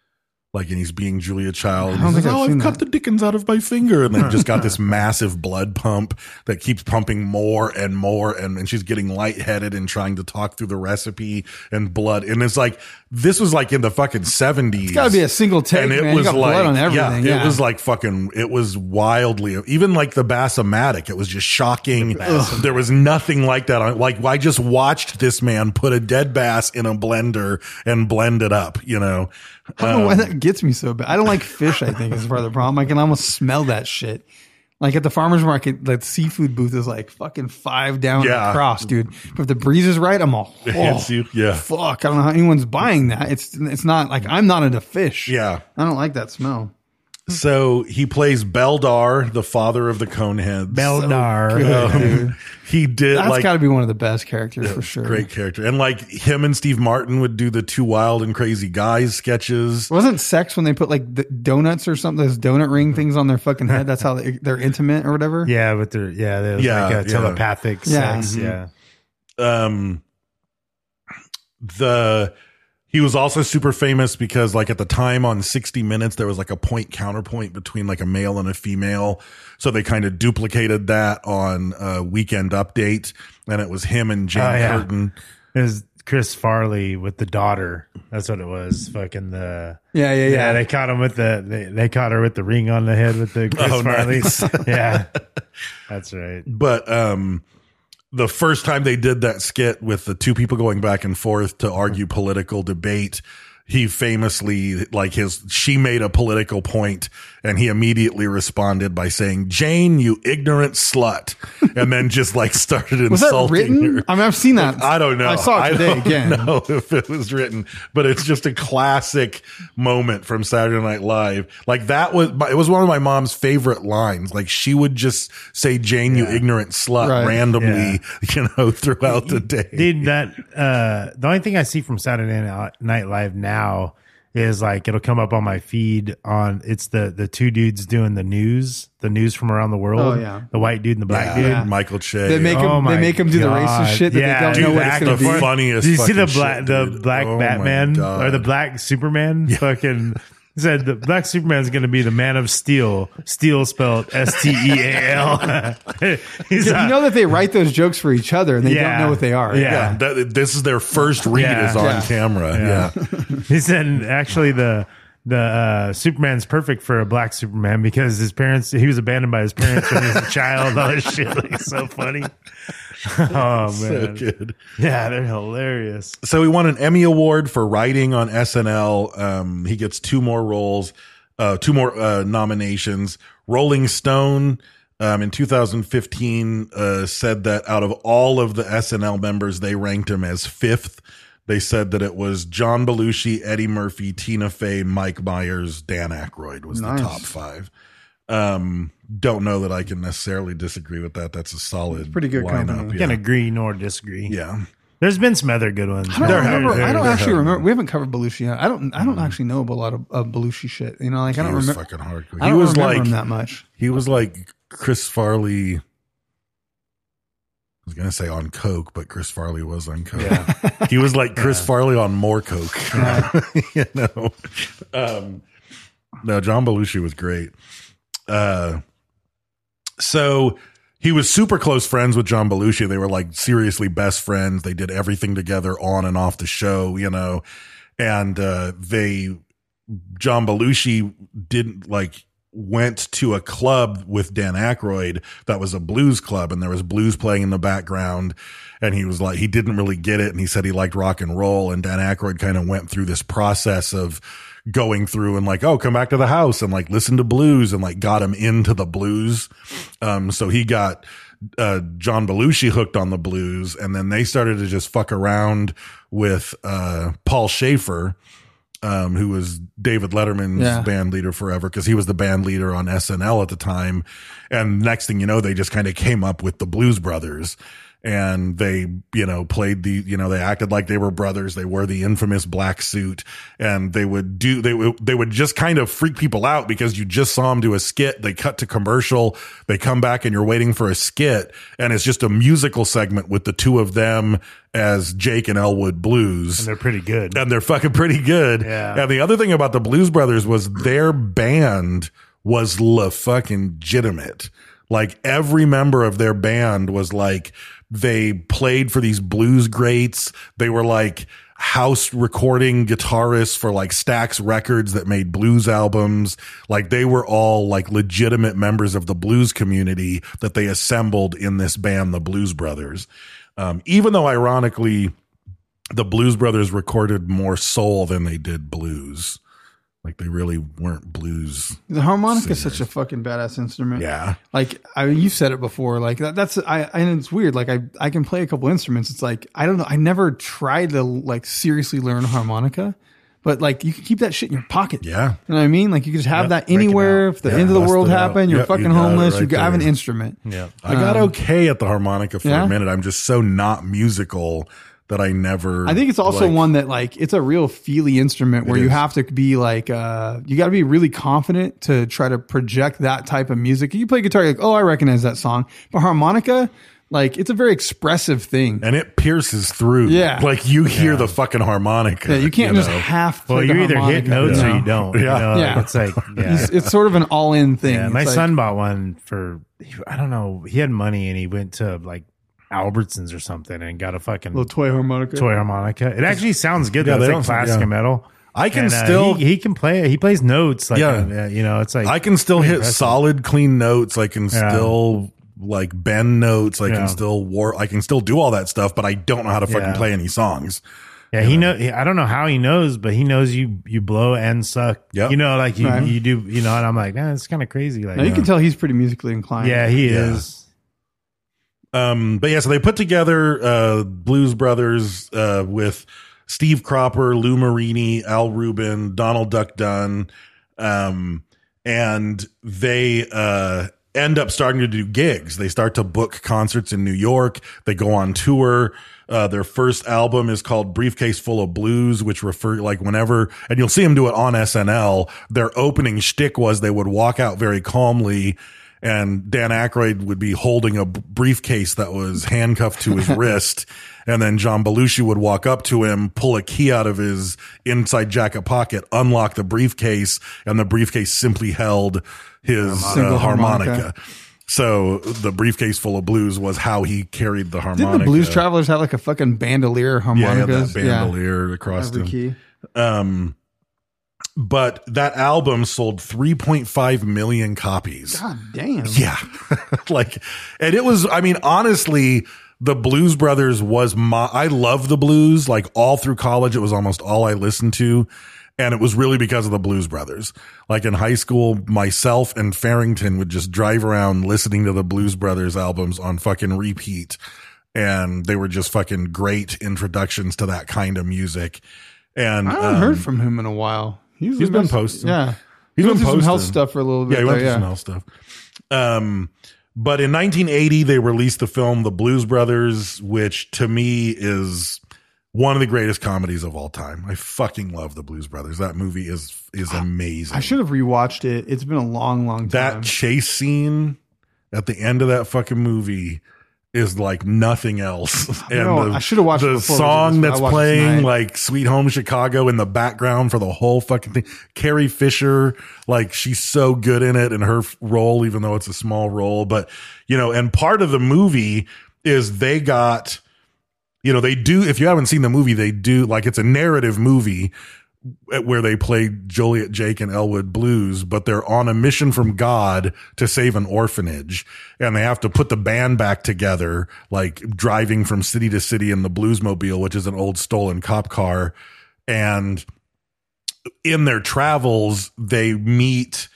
Like, and he's being Julia Child. I don't He's think like, I've oh, I've seen cut that. the dickens out of my finger. And then just got this massive blood pump that keeps pumping more and more. And, and she's getting lightheaded and trying to talk through the recipe and blood. And it's like, this was like in the fucking seventies. It's got to be a single take, And it man. was You got like, blood on everything. yeah, Yeah, it was like fucking, it was wildly, even like the Bassomatic, it was just shocking. There was nothing like that. on Like, I just watched this man put a dead bass in a blender and blend it up, you know? I don't know why Um, that gets me so bad. I don't like fish, I think, is part of the problem. I can almost smell that shit. Like at the farmer's market, that seafood booth is like fucking five down Yeah. across, dude. But if the breeze is right, I'm all, It oh, hits you, yeah. fuck. I don't know how anyone's buying that. It's it's not like I'm not into fish. Yeah. I don't like that smell. So he plays Beldar, the father of the Coneheads. Beldar. Good, dude. He did That's like got to be one of the best characters for sure. great character. And like him and Steve Martin would do the Two Wild and Crazy Guys sketches. Wasn't sex when they put like the donuts or something, those donut ring things on their fucking head? That's how they, they're intimate or whatever. Yeah, but they're yeah, there's Yeah, like a yeah. telepathic Yeah. sex. Yeah. Um, the he was also super famous because like at the time on sixty minutes there was like a point counterpoint between like a male and a female, so they kind of duplicated that on uh Weekend Update, and it was him and Jane Oh, yeah. Curtin. It was Chris Farley with the daughter. That's what it was. Fucking the Yeah, yeah, yeah. They caught him with the they, they caught her with the ring on the head with the Chris Oh, Farley. nice. Yeah, that's right. But um, the first time they did that skit with the two people going back and forth to argue political debate, he famously, like his, she made a political point and he immediately responded by saying, "Jane, you ignorant slut." And then just like started Was that insulting written? her. I mean, I've seen that. I don't know. I saw it today I don't again. know if it was written, but it's just a classic moment from Saturday Night Live. Like that was, it was one of my mom's favorite lines. Like she would just say, "Jane, you ignorant slut," Right. randomly, you know, throughout the day. Dude, that uh, the only thing I see from Saturday Night Live now is like it'll come up on my feed on it's the the two dudes doing the news, the news from around the world. Oh, yeah. The white dude and the black Yeah, dude. Michael Che. They make him. Oh they my make him do the God. racist shit that Yeah, they don't dude, know what it's the going to be. funniest. Did you see the fucking black shit, the dude. black Oh my Batman God. or the black Superman? Fucking said the black Superman is going to be the Man of Steel. Steel spelled S T E A L. He's You not- know that they write those jokes for each other and they Yeah. don't know what they are. Yeah. Yeah, that, this is their first read Yeah. is on Yeah. camera. Yeah. Yeah. He said actually the the uh, Superman's perfect for a black Superman because his parents he was abandoned by his parents when he was a child. All this shit, like so funny. Oh So man, good. yeah, they're hilarious. So he won an Emmy Award for writing on S N L. Um, he gets two more roles, uh, two more uh, nominations. Rolling Stone um, in two thousand fifteen uh, said that out of all of the S N L members, they ranked him as fifth. They said that it was John Belushi, Eddie Murphy, Tina Fey, Mike Myers, Dan Aykroyd was Nice. the top five. Um, don't know that I can necessarily disagree with that. That's a solid, pretty good lineup. company. Yeah. Can't agree nor disagree. yeah. There's been some other good ones. I don't, There remember, have- I don't there actually have- remember. We haven't covered Belushi yet. I don't. I don't actually know a lot of, of Belushi shit. You know, like I He don't was remember. fucking hardcore. I He don't was remember like him that much. He was like Chris Farley. I was gonna say on coke, but Chris Farley was on coke. He was like Chris Farley on more coke. you know. Um, no, John Belushi was great. Uh, so he was super close friends with John Belushi. They were like seriously best friends. They did everything together on and off the show, you know. And uh, they, John Belushi didn't like. went to a club with Dan Aykroyd that was a blues club, and there was blues playing in the background, and he was like, he didn't really get it, and he said he liked rock and roll, and Dan Aykroyd kind of went through this process of going through and like, oh, come back to the house and like listen to blues, and like got him into the blues. Um, so he got uh, John Belushi hooked on the blues, and then they started to just fuck around with uh, Paul Schaefer, um, who was David Letterman's Yeah. band leader forever, because he was the band leader on S N L at the time. And next thing you know, they just kind of came up with the Blues Brothers. and they, you know, played the, you know, they acted like they were brothers. They wore the infamous black suit, and they would do, they would, they would just kind of freak people out because you just saw them do a skit. They cut to commercial. They come back and you're waiting for a skit, and it's just a musical segment with the two of them as Jake and Elwood Blues. And they're pretty good. And they're fucking pretty good. Yeah. And the other thing about the Blues Brothers was their band was la fucking legitimate. Like every member of their band was like, they played for these blues greats. They were like house recording guitarists for like Stax Records that made blues albums. Like they were all like legitimate members of the blues community that they assembled in this band, the Blues Brothers. Um, even though ironically, the Blues Brothers recorded more soul than they did blues. Like they really weren't blues. The harmonica is singers. such a fucking badass instrument. Yeah. Like I mean, you've said it before. Like that, that's I and it's weird. Like I I can play a couple instruments. It's like I don't know. I never tried to like seriously learn harmonica, but like you can keep that shit in your pocket. Yeah. You know what I mean? Like you can just have Yep, that break it anywhere. out. If the Yeah, end of the bust world it out. happened, you're Yep, fucking you got it homeless. right you have an there. instrument. Yeah. I got Um, okay at the harmonica for yeah? a minute. I'm just so not musical that I never. I think it's also like- one that like it's a real feely instrument where It you is. have to be like uh you got to be really confident to try to project that type of music. You play guitar, you're like, oh, I recognize that song. But harmonica, like it's a very expressive thing. and it pierces through. Yeah. Like you hear the fucking harmonica. Yeah, you can't just know? half play Well, the you either hit harmonica, notes you or know? you don't. Yeah. You know, like, Yeah. it's like, yeah. It's, it's sort of an all-in thing. Yeah, my It's like- son bought one for, I don't know, he had money and he went to like Albertsons or something and got a fucking little toy harmonica. toy harmonica. It actually sounds good. Yeah, though. they It's don't like sound- classic yeah. metal. I can And, uh, still- he, he can play it. He plays notes. Like, Yeah. uh, you know, it's like, I can still hit impressive. solid, clean notes. I can Yeah. still like bend notes. I Yeah. can still war. I can still do all that stuff, but I don't know how to fucking Yeah. play any songs. Yeah, he know. I don't know how he knows, but he knows you. You blow and suck. Yep. You know, like you, Right. you do. You know, and I'm like, nah, it's kind of crazy. Like, Now you can tell he's pretty musically inclined. yeah, he Yeah. is. Um, but yeah, so they put together uh, Blues Brothers uh, with Steve Cropper, Lou Marini, Al Rubin, Donald Duck Dunn, um, and they uh, end up starting to do gigs. They start to book concerts in New York. They go on tour. Uh, their first album is called Briefcase Full of Blues, which refer like whenever, and you'll see them do it on S N L. Their opening shtick was they would walk out very calmly, and Dan Aykroyd would be holding a b- briefcase that was handcuffed to his wrist. And then John Belushi would walk up to him, pull a key out of his inside jacket pocket, unlock the briefcase, and the briefcase simply held his Single uh, harmonica. harmonica. So the briefcase full of blues was how he carried the harmonica. Didn't the Blues Travelers have like a fucking bandolier Yeah, he had harmonicas? that bandolier across Every him. key. Um, but that album sold three point five million copies. God damn. Yeah. Like, and it was, I mean, honestly, the Blues Brothers was my, I love the blues. Like all through college, it was almost all I listened to. And it was really because of the Blues Brothers. Like in high school, myself and Farrington would just drive around listening to the Blues Brothers albums on fucking repeat. And they were just fucking great introductions to that kind of music. And I haven't um, heard from him in a while. He's, he's been posting. Yeah. He's He been went through some posting health stuff for a little bit. Yeah, he went though, through yeah. some health stuff. Um, but in nineteen eighty, they released the film The Blues Brothers, which to me is one of the greatest comedies of all time. I fucking love The Blues Brothers. That movie is is amazing. I should have rewatched it. It's been a long, long time. That chase scene at the end of that fucking movie is like nothing else. And know. the, I should have watched it the before we did song this, but I that's watched it playing tonight. like Sweet Home Chicago in the background for the whole fucking thing. Carrie Fisher, like she's so good in it in her f- role, even though it's a small role. But, you know, and part of the movie is they got, you know, they do, if you haven't seen the movie, they do like, it's a narrative movie where they play Joliet, Jake, and Elwood Blues, but they're on a mission from God to save an orphanage, and they have to put the band back together, like driving from city to city in the Bluesmobile, which is an old stolen cop car. And in their travels, they meet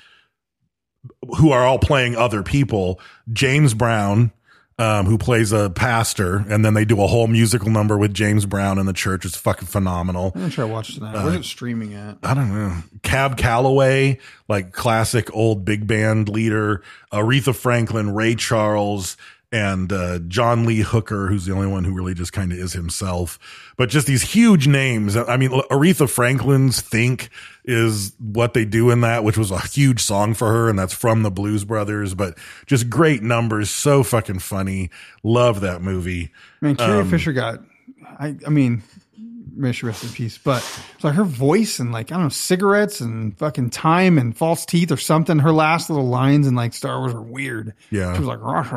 who are all playing other people. James Brown, Um, who plays a pastor, and then they do a whole musical number with James Brown in the church. It's fucking phenomenal. I'm going to try to watch tonight. Uh, Where's it streaming at? I don't know. Cab Calloway, like classic old big band leader, Aretha Franklin, Ray Charles, and uh, John Lee Hooker, who's the only one who really just kind of is himself. But just these huge names. I mean, Aretha Franklin's Think is what they do in that, which was a huge song for her, and that's from the Blues Brothers. But just great numbers, so fucking funny. Love that movie. Man, Carrie Um, Fisher got, I, I mean, may she rest in peace, but it's like her voice and like, I don't know, cigarettes and fucking time and false teeth or something. Her last little lines in like Star Wars were weird. Yeah. She was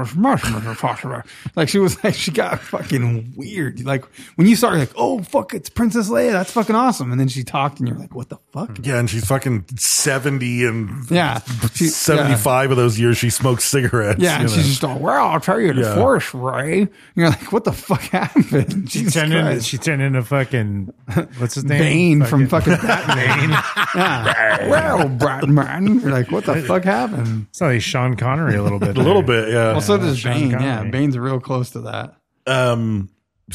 like, like she was like, she got fucking weird. Like when you saw her, like, oh, fuck, it's Princess Leia. That's fucking awesome. And then she talked and you're like, what the fuck? Yeah, and she's fucking seventy and Yeah. She, seventy-five yeah. of those years she smoked cigarettes. Yeah, and you she's know. just all, well, I'll tell you the Yeah. Force, Ray. And you're like, what the fuck happened? She Jesus turned into Christ. she turned into fucking what's his name? Bane from fucking Batman. Yeah. Well, Batman. You're like, what the fuck happened? It's like Sean Connery a little bit. A little there. bit, yeah. Well, so does Sean Bane. Connery. Yeah, Bane's real close to that. Um,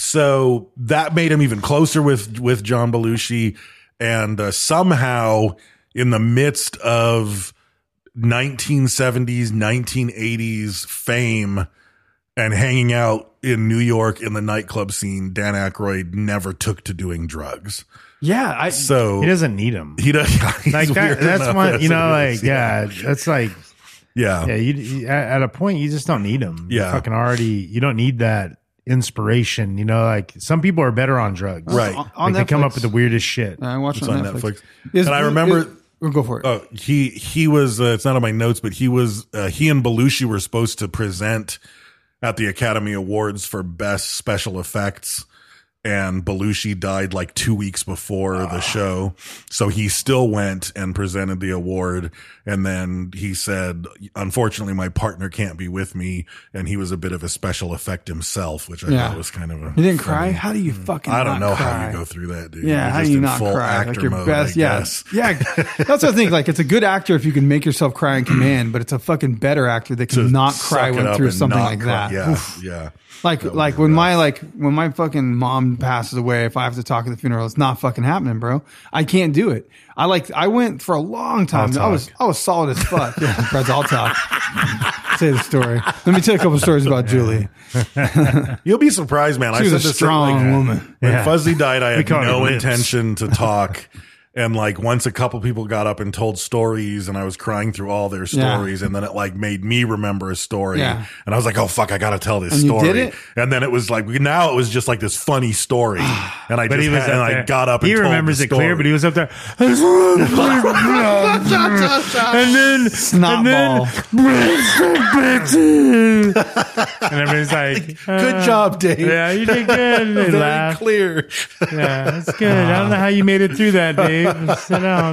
so that made him even closer with with John Belushi, and uh, somehow in the midst of nineteen seventies, nineteen eighties fame and hanging out in New York in the nightclub scene, Dan Aykroyd never took to doing drugs. Yeah, I So He doesn't need them. he does. he's Like that, weird that's enough one, as you know, it like is, yeah, that's like yeah, yeah. You, you at at a point you just don't need them. Yeah. you fucking already. You don't need that inspiration. You know, like some people are better on drugs. Right. On, Like on they come up Netflix. with the weirdest shit. I watched It's it on, on Netflix. Netflix. Is- And I is- remember- is- we'll go for it. Oh, he he was. Uh, it's not on my notes, but he was. Uh, he and Belushi were supposed to present at the Academy Awards for Best Special Effects, and Belushi died like two weeks before the show, so he still went and presented the award. And then he said, "Unfortunately, my partner can't be with me," and he was a bit of a special effect himself, which I Yeah. thought was kind of a. You didn't funny- cry? How do you fucking I don't not know cry? how you go through that, dude. Yeah, You're how just do you in not full cry? actor Like your mode, best, I yeah, guess. yeah. That's what I think. Like, it's a good actor if you can make yourself cry in command, but it's a fucking better actor that can To not cry suck it when up through and something not like cry. that. Yeah, Oof. yeah. Like, That would like be when rough. my like when my fucking mom passes away, if I have to talk at the funeral, it's not fucking happening, bro. I can't do it. I like I went for a long time. I'll I was talk. I was solid as fuck. Yeah, Brad, I'll talk. Say the story. Let me tell you a couple stories about Julie. You'll be surprised, man. She I was said a this, strong like, woman. When Yeah. Fuzzy died, I We had call her no lips. intention to talk. And like once a couple people got up and told stories, and I was crying through all their Yeah. stories, and then it like made me remember a story. Yeah. And I was like, oh fuck, I gotta tell this And you story. did it? And then it was like now it was just like this funny story. And I But just he was had, and up I there. got up. He and told remembers the it clear, story. but he was up there. and then Snot and then, ball. and everybody's like, Good uh, job, Dave. Yeah, you did good. And they Very laugh. clear. Yeah, that's good. I don't know how you made it through that, Dave. Sit down.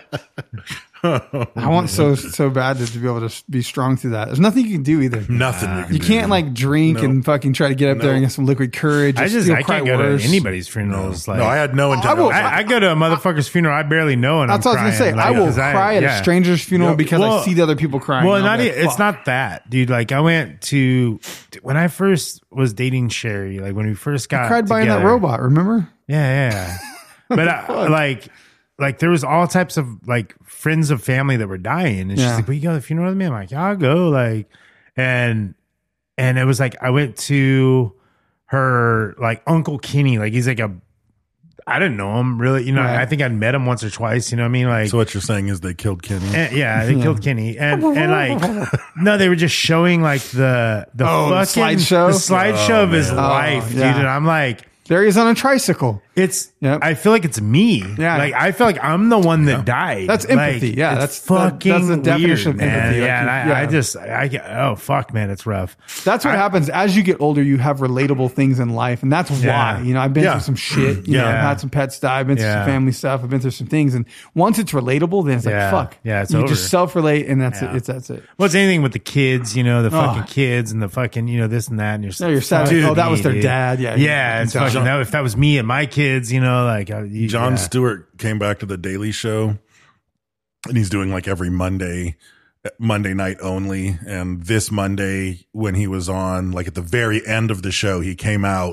I want so so bad to, to be able to be strong through that. There's nothing you can do either. Nothing. you, can You do. can't like drink No. and fucking try to get up there No. and get some liquid courage. I just you'll I cry can't go worse. to anybody's funerals. Like No, I had no intention. will- I, I go to a motherfucker's funeral I barely know, and That's I'm what I was crying. gonna say. Like, I will 'cause cry at yeah. a stranger's funeral Yeah. because I Well- see the other people crying. Well, and not I'm e- like, it's fuck. not that, dude. Like I went to when I first was dating Sherry. Like when we first got I cried buying that together. robot. Remember? Yeah, yeah. But I, like, like there was all types of like friends of family that were dying, and she's Yeah. like, "Will you go to the funeral with me?" I'm like, "Yeah, I'll go." Like, and and it was like I went to her like Uncle Kenny. Like he's like a, I didn't know him really. You know, Right. I think I'd met him once or twice. You know what I mean? Like, So what you're saying is they killed Kenny. and, yeah, they killed Kenny, and and like no, they were just showing like the the Oh, the fucking slideshow? the slideshow Oh, of his man. life, Oh, dude. yeah. And I'm like, There he is on a tricycle. it's. Yep. I feel like it's me. Yeah. like I feel like I'm the one that died. That's Like, empathy. Yeah, it's that's- that- fucking that's the definition weird, of empathy. man. Like Yeah, you- and I, yeah. I just I get oh fuck, man, it's rough. That's what I- happens as you get older. You have relatable things in life, and that's Yeah. why. You know, I've been Yeah. through some shit. You know, Yeah. I've had some pets die. I've been through Yeah. some family stuff. I've been through some things, and once it's relatable, then it's Yeah. like fuck. Yeah, it's you over. just self relate, and that's Yeah. it. It's that's it. What's anything with the kids? You know, the Oh. fucking kids and the fucking you know this and that, and you're Yeah, you're sad. fuck Oh, that was me, their dude. dad. Yeah, yeah. It's John- fucking, that, if that was me and my kids, you know, like uh, you, Jon yeah. Stewart came back to the Daily Show, and he's doing like every Monday, Monday night only. And this Monday, when he was on, like at the very end of the show, he came out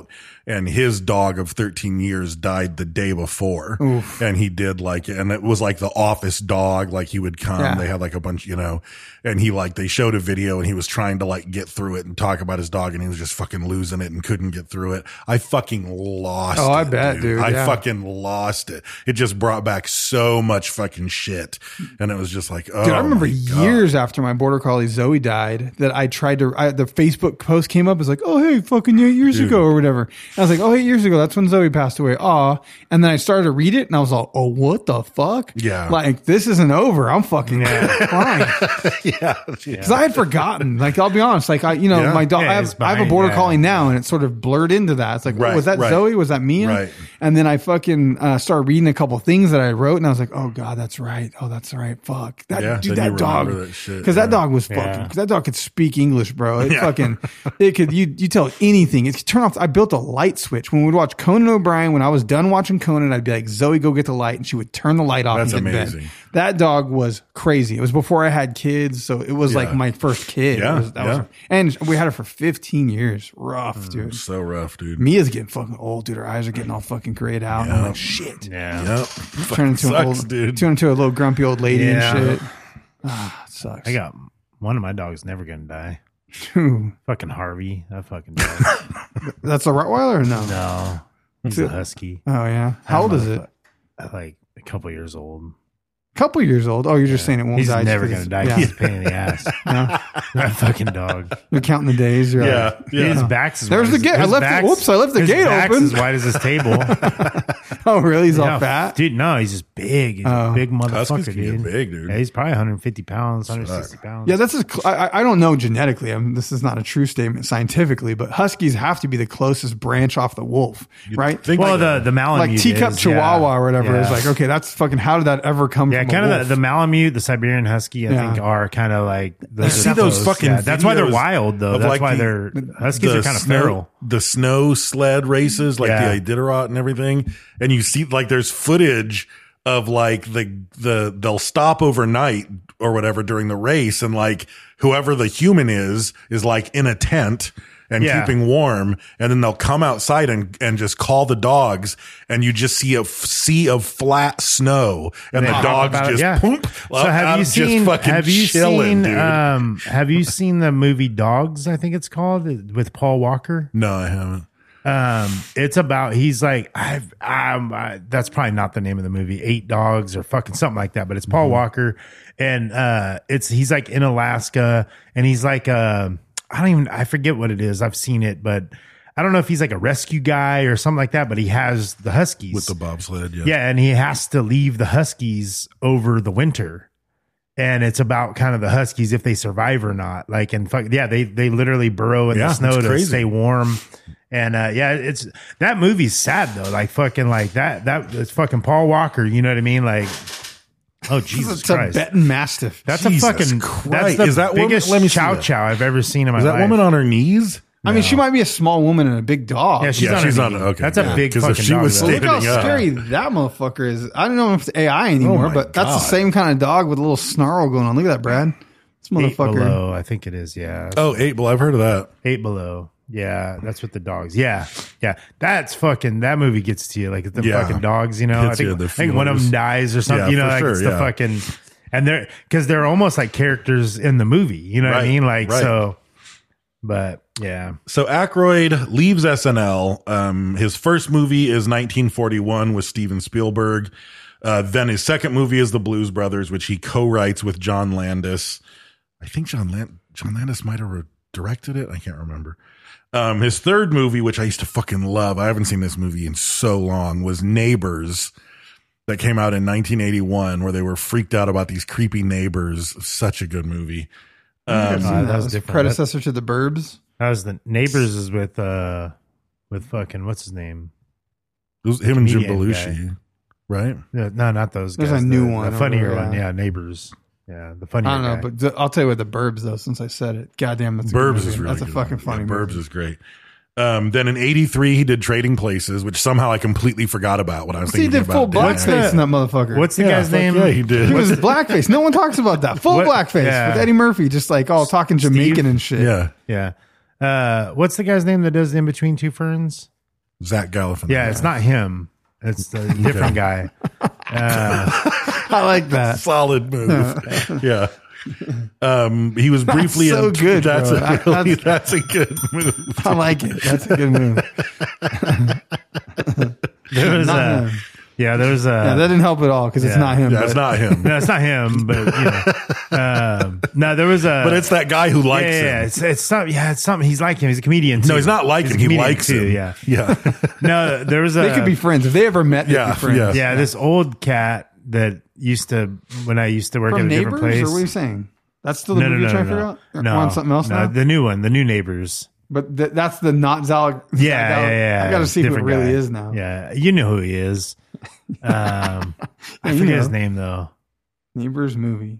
and his dog of thirteen years died the day before. Oof. And he did like, and it was like the office dog, like he would come, Yeah. they had like a bunch, you know, and he like, they showed a video and he was trying to like get through it and talk about his dog and he was just fucking losing it and couldn't get through it. I fucking lost Oh, it. I bet, dude. I Yeah. fucking lost it. It just brought back so much fucking shit. And it was just like, oh, Dude, I remember my God. years after my border collie Zoe died that I tried to. I, the Facebook post came up. It's like, oh hey, fucking eight years Dude. ago or whatever. And I was like, oh, eight years ago. That's when Zoe passed away. Aw. And then I started to read it, and I was like, oh, what the fuck? Yeah. Like this isn't over. I'm fucking crying yeah. because I had forgotten. Like I'll be honest. Like I, you know, Yeah. my dog. Yeah, I, it's have, I have a behind, border yeah. collie now, and it sort of blurred into that. It's like, Right, oh, was that right. Zoe? Was that Mia? Right. And then I fucking uh, started reading a couple things that I wrote, and I was like, oh god, that's right. Oh, that's right. Fuck that, Yeah, dude. then you That dog. remember that shit, Because yeah. that dog was Yeah. fucking. Because that dog could speak English, bro. It Yeah. fucking. It could. You you tell it anything. It could turn off. I built a light switch when we would watch Conan O'Brien. When I was done watching Conan, I'd be like, Zoe, go get the light, and she would turn the light off. That's and get in amazing. bed. That dog was crazy. It was before I had kids, so it was like Yeah. my first kid. Yeah, It was, that yeah. was, and we had her for fifteen years. Rough, dude. So rough, dude. Mia's getting fucking old, dude. Her eyes are getting all fucking grayed out. And I'm like, shit. Yeah. Yep. Turn into Sucks, an old, dude. turn into a little grumpy old lady Yeah. and shit. Ah, it sucks. I got one of my dogs never gonna die. Ooh. Fucking Harvey. That fucking dog. That's a Rottweiler or no? no. He's a husky. Oh yeah. How old is it? Like a couple years old. Couple years old. Oh, you're just saying it won't He's die. just never 'cause gonna it's- die. Yeah. He's a pain in the ass. Yeah. That fucking dog. You're counting the days. You're Yeah. like, Yeah. His back's as There's wide the as- gate. I his left the- back's- whoops, I left the his gate back's open. as wide as this table. oh, really? He's all Yeah, fat? dude. No, he's just big. He's Oh. a big Huskies motherfucker, can get dude. big, dude. Yeah, he's probably one hundred fifty pounds, one hundred sixty pounds. Yeah, that's as cl- I, I don't know genetically. I mean, this is not a true statement scientifically, but Huskies have to be the closest branch off the wolf, right? think well, like the the Malamute, like teacup is, Chihuahua yeah. or whatever Yeah. is like, okay, that's fucking. How did that ever come Yeah, from? kind a of wolf? the, the Malamute, the Siberian Husky, I Yeah. think, are kind of like the You see those Zephos. fucking Yeah, that's why they're videos wild, though. of, That's like, why the- they're Huskies the are kind of snow- feral. The snow sled races, like Yeah. the Iditarod and everything, and you see like there's footage of like the the they'll stop overnight or whatever during the race, and like whoever the human is is like in a tent and Yeah. keeping warm, and then they'll come outside and and just call the dogs, and you just see a f- sea of flat snow, and They the talk dogs about it, just yeah. poop. So have you just seen? fucking Have you chilling, seen? dude. Um, have you seen the movie Dogs? I think it's called with Paul Walker. No, I haven't. Um, it's about he's like I've um I, that's probably not the name of the movie, Eight Dogs or fucking something like that, but it's Paul Walker, and uh, it's he's like in Alaska, and he's like uh, I don't even I forget what it is. I've seen it, but I don't know if he's like a rescue guy or something like that. But he has the Huskies With the bobsled, yeah. yeah, and he has to leave the Huskies over the winter. And it's about kind of the Huskies if they survive or not. Like, and fuck, yeah, they they literally burrow in Yeah, the snow it's to crazy. stay warm. And uh, yeah, it's that movie's sad though. Like fucking like that that it's fucking Paul Walker. You know what I mean? Like, oh Jesus It's a Christ, Tibetan Mastiff. that's Jesus a fucking Christ. that's the Is that woman- biggest let me see chow that. chow I've ever seen in my Is that life. woman on her knees? I mean, she might be a small woman and a big dog. Yeah, she's Yeah, on she's her on- knee. okay, That's yeah. a big 'Cause if fucking she dog. was though. Well, look how standing up. scary that motherfucker is. I don't know if it's A I anymore, Oh my but that's God. the same kind of dog with a little snarl going on. Look at that, Brad. This Eight motherfucker. Below, I think it is. Yeah. Oh, eight. Well, I've heard of that. Eight Below. Yeah, that's with the dogs. Yeah, yeah, that's fucking. That movie gets to you, like the Yeah. fucking dogs. You know, I Hits you think, the I think one of them feelers. dies or something. Yeah, you know, for like sure, it's the yeah. fucking, and they're because they're almost like characters in the movie. You know what I Right, mean? Like right. so, but yeah, So Aykroyd leaves S N L. Um, his first movie is nineteen forty-one with Steven Spielberg. Uh, then his second movie is The Blues Brothers, which he co-writes with John Landis. I think John Land- John Landis might have re- directed it. I can't remember. Um, his third movie, which I used to fucking love, I haven't seen this movie in so long, was Neighbors, that came out in nineteen eighty-one, where they were freaked out about these creepy neighbors. Such a good movie. I've Um, seen Uh, that. that was It was different. predecessor to the Burbs. that was the Neighbors is with uh with fucking what's his name? it was him and Jim Comedian Belushi, right? Yeah, no, not those guys. There's a new the, one the funnier over there, one. yeah. Yeah, Neighbors. Yeah, the funnier. I don't know, guy. but th- I'll tell you what the Burbs though. Since I said it, goddamn, that's a good Burbs movie. is really that's a good. fucking funny. Yeah, movie. Burbs is great. Um, then in eighty-three, he did Trading Places, which somehow I completely forgot about when I was He thinking did full about What's blackface the- in that motherfucker. What's the Yeah, guy's fuck name? yeah, he did. He was blackface. No one talks about that. Full What- blackface yeah. with Eddie Murphy, just like all talking Jamaican and shit. Yeah. Yeah. Uh, what's the guy's name that does In Between Two Ferns? Zach Galifianakis. Yeah, it's not him. It's a different guy. Uh, I like that. Solid move. Yeah. Um, he was briefly That's so in, good, That's bro. a really, That's- that's a good move. I like it. That's a good move. there was Not a, him. yeah, there was a. Yeah, that didn't help at all because it's Yeah. not him. Yeah, but- it's not him. no, it's not him, but you know, um, no, there was a. But it's that guy who yeah, likes yeah, yeah, him. it's it's something. Yeah, it's something. He's like him. He's a comedian. Too. No, he's not like He's him. a He comedian likes too, him. Yeah, Yeah. no, there was a. They could be friends. If they ever met, they'd Yeah, be friends. yeah. Yeah, this old cat that used to when I used to work From at a Neighbors, different place. or what are you saying? That's still the no, no, movie no, you're no, trying no, to figure out? Or no, on something else no, now? the new one, the new Neighbors. But th- that's the not Zal. Yeah, yeah, yeah. I got to see who it different really guy. is now. Yeah, you know who he is. Um, I you forget know. his name though. Neighbors movie.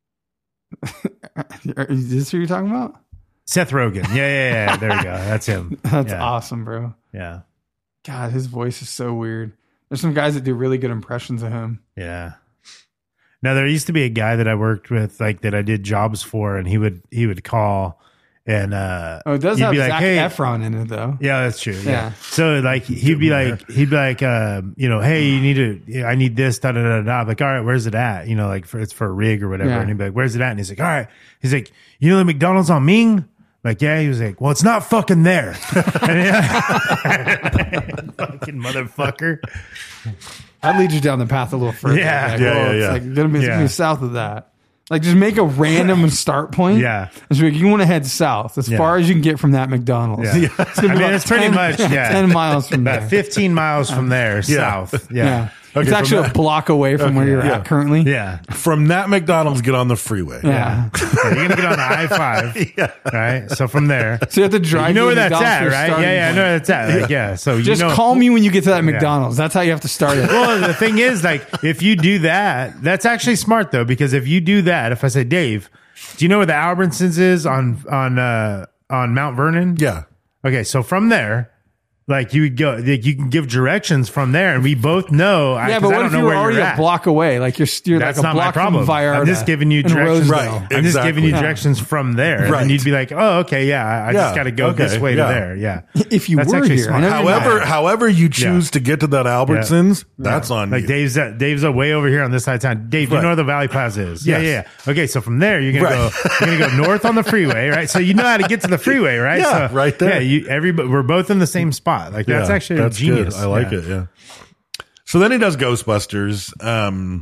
Is this who you're talking about? Seth Rogen. Yeah, yeah, yeah. There we go. That's him. That's yeah. awesome, bro. Yeah, God, his voice is so weird. There's some guys that do really good impressions of him. yeah. Now there used to be a guy that I worked with, like that I did jobs for, and he would he would call, and uh, Oh, it does he'd have be like, Zac "Hey." Efron in it, though. Yeah, that's true. Yeah. Yeah. So like he'd be like he'd be like uh, you know, hey, you need to I need this, da da da da. Like, all right, where's it at? You know, like for it's for a rig or whatever. Yeah. And he'd be like, where's it at? And he's like, all right. He's like, you know the McDonald's on Ming? Like, yeah. He was like, well, it's not fucking there. And yeah. Fucking motherfucker. I'd lead you down the path a little further. Yeah. Like, Yeah, well, yeah, it's yeah. like gonna be, it's gonna Yeah. be south of that. Like, just make a random start point. Yeah. It's like, you want to head south as Yeah. far as you can get from that McDonald's. Yeah. It's gonna I be mean, about it's pretty ten much, yeah. ten miles from About there. fifteen miles from there, south. Yeah. Yeah. Okay, it's from actually that- a block away from where you're yeah. at currently. Yeah. From that McDonald's, get on the freeway. Yeah. Yeah, you're gonna get on the I five, Yeah. right? So from there, So you have to drive. you know to where the that's McDonald's at, for your right? starting Yeah, yeah, I point. know where that's at. Like, yeah. So Just you know, call me when you get to that McDonald's. That's how you have to start it. Well, the thing is, like, if you do that, that's actually smart though, because if you do that, if I say, Dave, do you know where the Albertsons is on on uh, on Mount Vernon? Yeah. Okay, so from there, like you would go, like, you can give directions from there, and we both know. I, Yeah, 'cause but I what don't if know you were where already you're a at. block away? Like you're, you're That's like a not my block problem. from Vallarta. I'm just giving you and directions. Roseville. Right. I'm just giving you Exactly. directions from there, Right. and you'd be like, "Oh, okay, yeah, I, I Yeah, just got to go okay, this way yeah. to there." Yeah, If you That's were actually here, smart. I know you're not. However, however you choose Yeah. to get to that Albertsons, that's on like you. Dave's at, Dave's uh, way over here on this side of town. Dave, you Right. know where the Valley Plaza is? Yeah, Yes. yeah, yeah. Okay, so from there you're gonna Right. go. You're gonna go north on the freeway, right? So you know how to get to the freeway, right? Yeah, so, right there. Yeah, you everybody we're both in the same spot. Like that's Yeah, actually that's genius. good. I like Yeah. it. Yeah. So then he does Ghostbusters. Um,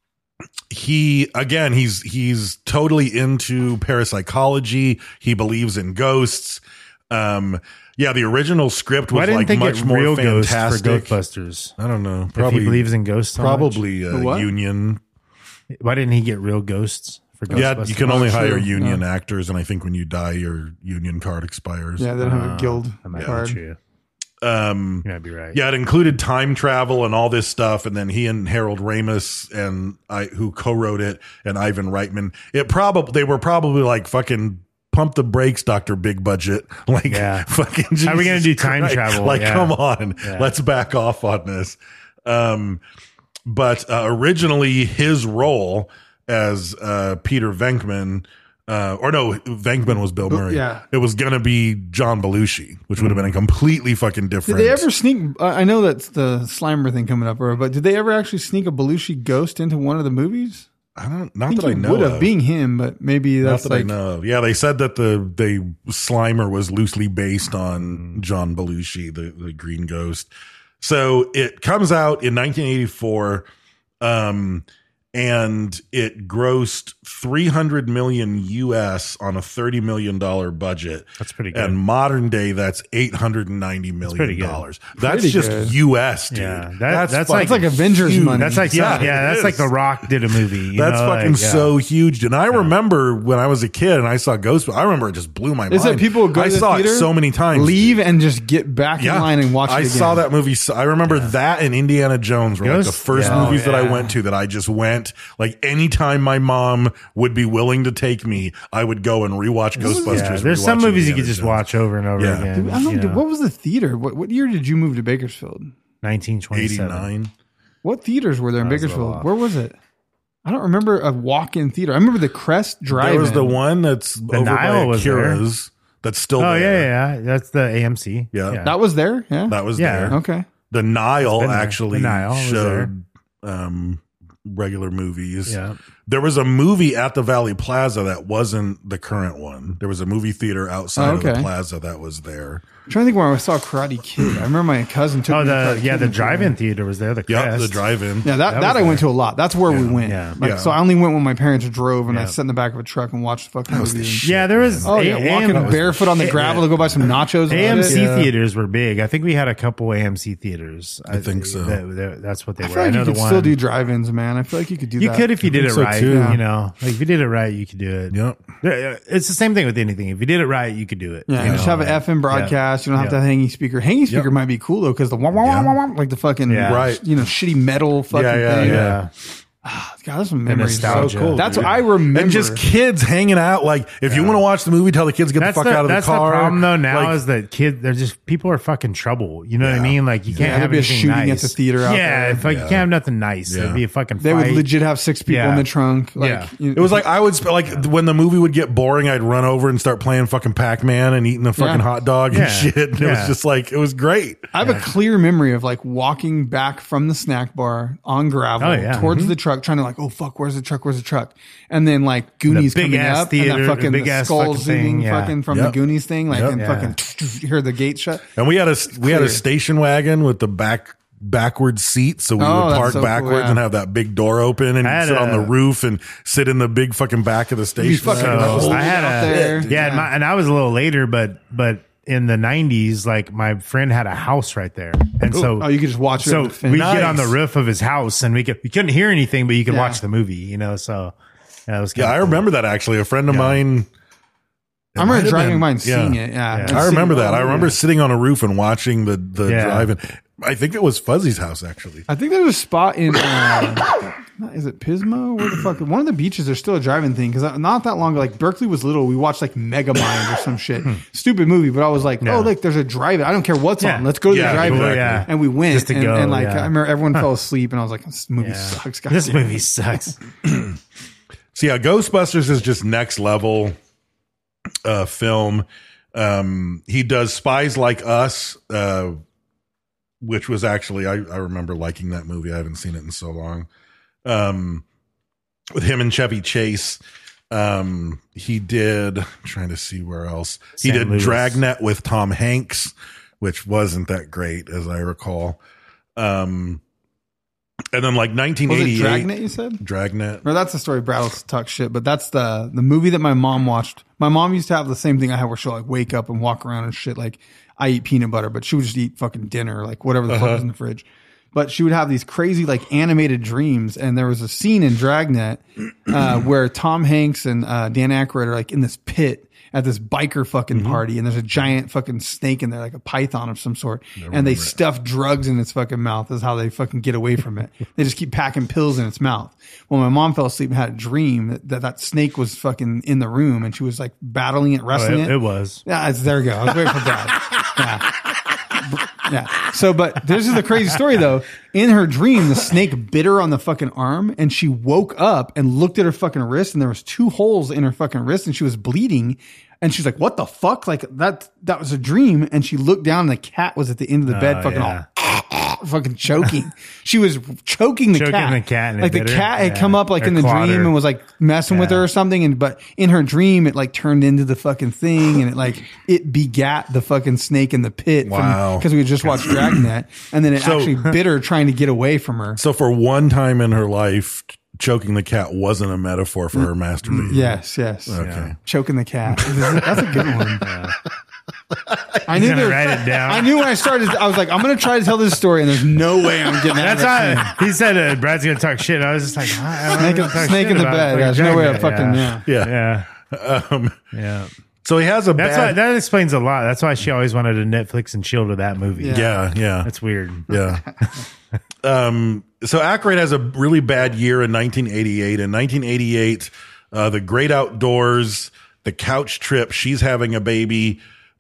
he again, he's he's totally into parapsychology. He believes in ghosts. Um, yeah, the original script was Why didn't like they much get more real ghosts for fantastic. Ghostbusters? I don't know. If Probably he believes in ghosts, so much? probably uh, The what? union. Why didn't he get real ghosts for Ghostbusters? Yeah, you can only Oh, hire true. union Yeah. actors, and I think when you die, your union card expires. Yeah, they don't have a guild That might card. be true. Um, You might be right. Yeah, it included time travel and all this stuff, and then he and Harold Ramis and I, who co-wrote it, and Ivan Reitman. It probably they were probably like fucking pump the brakes, Doctor Big Budget. Like, Yeah. fucking. How are we gonna Jesus do time Christ. travel? Like, Yeah. come on, Yeah. let's back off on this. Um, but uh, originally his role as uh, Peter Venkman. Uh, or no, Venkman was Bill Murray. yeah. It was going to be John Belushi, which would have been a completely fucking Did different. they ever sneak? Uh, I know that's the Slimer thing coming up, but did they ever actually sneak a Belushi ghost into one of the movies? I don't, not I think that I he know would have, of. being him, but maybe Not that's that like I know of. Yeah, they said that the they Slimer was loosely based on John Belushi, the, the Green Ghost. So it comes out in nineteen eighty-four, um, and it grossed three hundred million U S on a thirty million dollars budget. That's pretty good. And modern day, that's eight hundred ninety million pretty dollars. good. That's Pretty just good. U S, dude. Yeah, that- that's like- it's like Avengers huge. money. That's like Yeah, yeah, yeah it that's like is. The Rock did a movie. you That's know, fucking like, yeah. so huge. And I remember when I was a kid and I saw Ghostbusters, I remember it just blew my Is mind. it people go I to the saw theater, it so many times. leave and just get back in line and watch it I again? saw that movie. so- I remember that and Indiana Jones were like the Ghost? first Yeah. movies Oh, that I yeah. went to that I just went. Like anytime my mom would be willing to take me, I would go and rewatch Ghostbusters. Yeah, and there's rewatch some movies you Indiana could just Jones. watch over and over Yeah. again. I don't you know. know. What was the theater? What, what year did you move to Bakersfield? nineteen twenty-seven. eighty-nine. What theaters were there in That was a little Bakersfield? off. Where was it? I don't remember a walk-in theater. I remember the Crest Drive-In. There was the one that's The over Nile by was there. Akira's. That's still Oh, there. yeah, yeah. That's the A M C. Yeah. That was there? Yeah. That was Yeah. there. Okay. The Nile been there. actually The Nile was showed um, regular movies. Yeah. There was a movie at the Valley Plaza that wasn't the current one. There was a movie theater outside Oh, of the okay. plaza that was there. I'm trying to think where I saw Karate Kid. I remember my cousin took Oh, me to the Karate yeah, Kid the and- drive-in theater was there. The Yeah, Crest. the drive-in. Yeah, that, That that, was I went there. to a lot. That's where we went. yeah. Like, Yeah. So I only went when my parents drove and I Yeah. sat in the back of a truck and watched the fucking was the movie. shit. Yeah, there was. Oh, yeah, A- walking AM barefoot on the gravel to go buy some nachos. A and M shit. C Yeah. theaters were big. I think we had a couple A M C theaters. I think so. That- that- that's what they I were. feel like I know you the could one. still do drive-ins, man. I feel like you could do You that. could if you did think it so, right. too. You know, like if you did it right, you could do it. Yep. Yeah, it's the same thing with anything. If you did it right, you could do it. Yeah, you just know, have an like- F M broadcast. You don't have Yeah. to have a hanging speaker. Hanging speaker Yep. might be cool though, because the wah, wah, wah, Yeah. wah, wah, like the fucking Yeah. Right. you know, shitty metal fucking Yeah, yeah, thing. yeah. God, that's some memories. nostalgia. So cool. That's dude. what I remember. And just kids hanging out. Like, if you want to watch the movie, tell the kids get That's the fuck out of the that's car. problem though. Now Like, is that kid? They're just people are fucking trouble. You know what I Yeah. mean? Like you Yeah, can't there'd have be a anything shooting nice. at the theater out yeah, there. if like you Yeah. can't have nothing nice. Yeah. It'd be a fucking. they would fight. legit have six people Yeah. in the trunk. Like, Yeah. you- it was like I would sp- like when the movie would get boring, I'd run over and start playing fucking Pac Man and eating a fucking Yeah. hot dog and Yeah. shit. And it Yeah. was just like it was great. I have a clear memory of like walking back from the snack bar on gravel Oh, yeah. towards Mhm. the truck, trying to like, oh fuck, where's the truck? Where's the truck? And then like Goonies big coming ass up, and theater, that fucking the big the ass skull fucking thing, zooming yeah. fucking from Yep. the Goonies thing, like Yep. and Yeah. fucking you hear the gate shut. And we had a we had a clear. station wagon with the back backwards seat, so we Oh, would that's park so cool, backwards yeah. and have that big door open and I had sit on a- the roof and sit in the big fucking back of the You station. fucking wagon. So, rolled I had out a- there. Yeah, and, my, and I was a little later, but but in the nineties, like my friend had a house right there, and so Oh, you could just watch it So over the fence. we get on the Nice. roof of his house, and we could we couldn't hear anything, but you could Yeah. watch the movie. You know, so yeah, it was. Yeah, kinda I cool. remember that actually. A friend of Yeah. mine. I remember might have driving been- by and seeing yeah. it. Yeah, Yeah. And I seeing remember it. that. I remember sitting on a roof and watching the the Yeah. drive-in. I think it was Fuzzy's house actually. I think there's a spot in, uh, is it Pismo? Where the fuck? One of the beaches, there's still a driving thing. Because not that long ago, like Berkeley was little. We watched like Megamind or some shit. Stupid movie. But I was like, Yeah. oh, look, there's a drive-in. I don't care what's Yeah. on. Let's go to Yeah, the drive-in. exactly. Yeah. And we went. Just to and, go, and like, yeah. I remember everyone fell asleep. And I was like, this movie Yeah. sucks. This goddamn. movie sucks. So yeah, Ghostbusters is just next level uh, film. Um, he does Spies Like Us, uh, which was actually I, I remember liking that movie. I haven't seen it in so long. Um, with him and Chevy Chase. Um, he did. I'm trying to see where else he Saint did. Louis. Dragnet with Tom Hanks, which wasn't that great as I recall. Um, and then like nineteen Was it eighty-eight, Dragnet, you said? Dragnet. Or that's the story. Brad will talk shit, but that's the the movie that my mom watched. My mom used to have the same thing I have, where she'll like wake up and walk around and shit. Like I eat peanut butter, but she would just eat fucking dinner, like whatever the fuck was in the fridge. But she would have these crazy like animated dreams, and there was a scene in Dragnet uh, where Tom Hanks and uh, Dan Aykroyd are like in this pit at this biker fucking party, and there's a giant fucking snake in there, like a python of some sort, and they stuff drugs in its fucking mouth. Is how they fucking get away from it. They just keep packing pills in its mouth. Well, my mom fell asleep and had a dream that that, that snake was fucking in the room, and she was like battling it, Oh, wrestling it, it. it was. Yeah, it's, there we go. I was waiting for that. Yeah. Yeah. So, but this is the crazy story though. In her dream, the snake bit her on the fucking arm, and she woke up and looked at her fucking wrist, and there was two holes in her fucking wrist, and she was bleeding. And she's like, "What the fuck? Like that? That was a dream." And she looked down, and the cat was at the end of the bed, Oh, fucking yeah. all, fucking choking. She was choking the Choking cat. the cat and it like the bit her? cat had Yeah. come up like Or in the clawed dream her. and was like messing with Yeah. her or something. And but in her dream, it like turned into the fucking thing, and it like it begat the fucking snake in the pit. Wow. Because we had just watched Dragnet, and then it So- actually bit her trying to get away from her. So for one time in her life, choking the cat wasn't a metaphor for her masturbating. Yes, yes. Okay. Choking the cat. That's a good one. I knew gonna there- write it down. I knew when I started. I was like, I'm going to try to tell this story, and there's no way I'm getting out That's of it. how he said. Uh, Brad's gonna talk shit. I was just like, I, I'm Snake, gonna talk snake shit in the about bed. fucking There's no way I'm Dragnet. fucking Yeah. yeah. Yeah. Yeah. Um, Yeah. so he has a That's bad. why, that explains a lot. That's why she always wanted to Netflix and chill to that movie. Yeah. yeah, yeah, That's weird. yeah. um, so Aykroyd has a really bad year in nineteen eighty-eight. In nineteen eighty-eight, uh, The Great Outdoors, The Couch Trip, She's Having a Baby,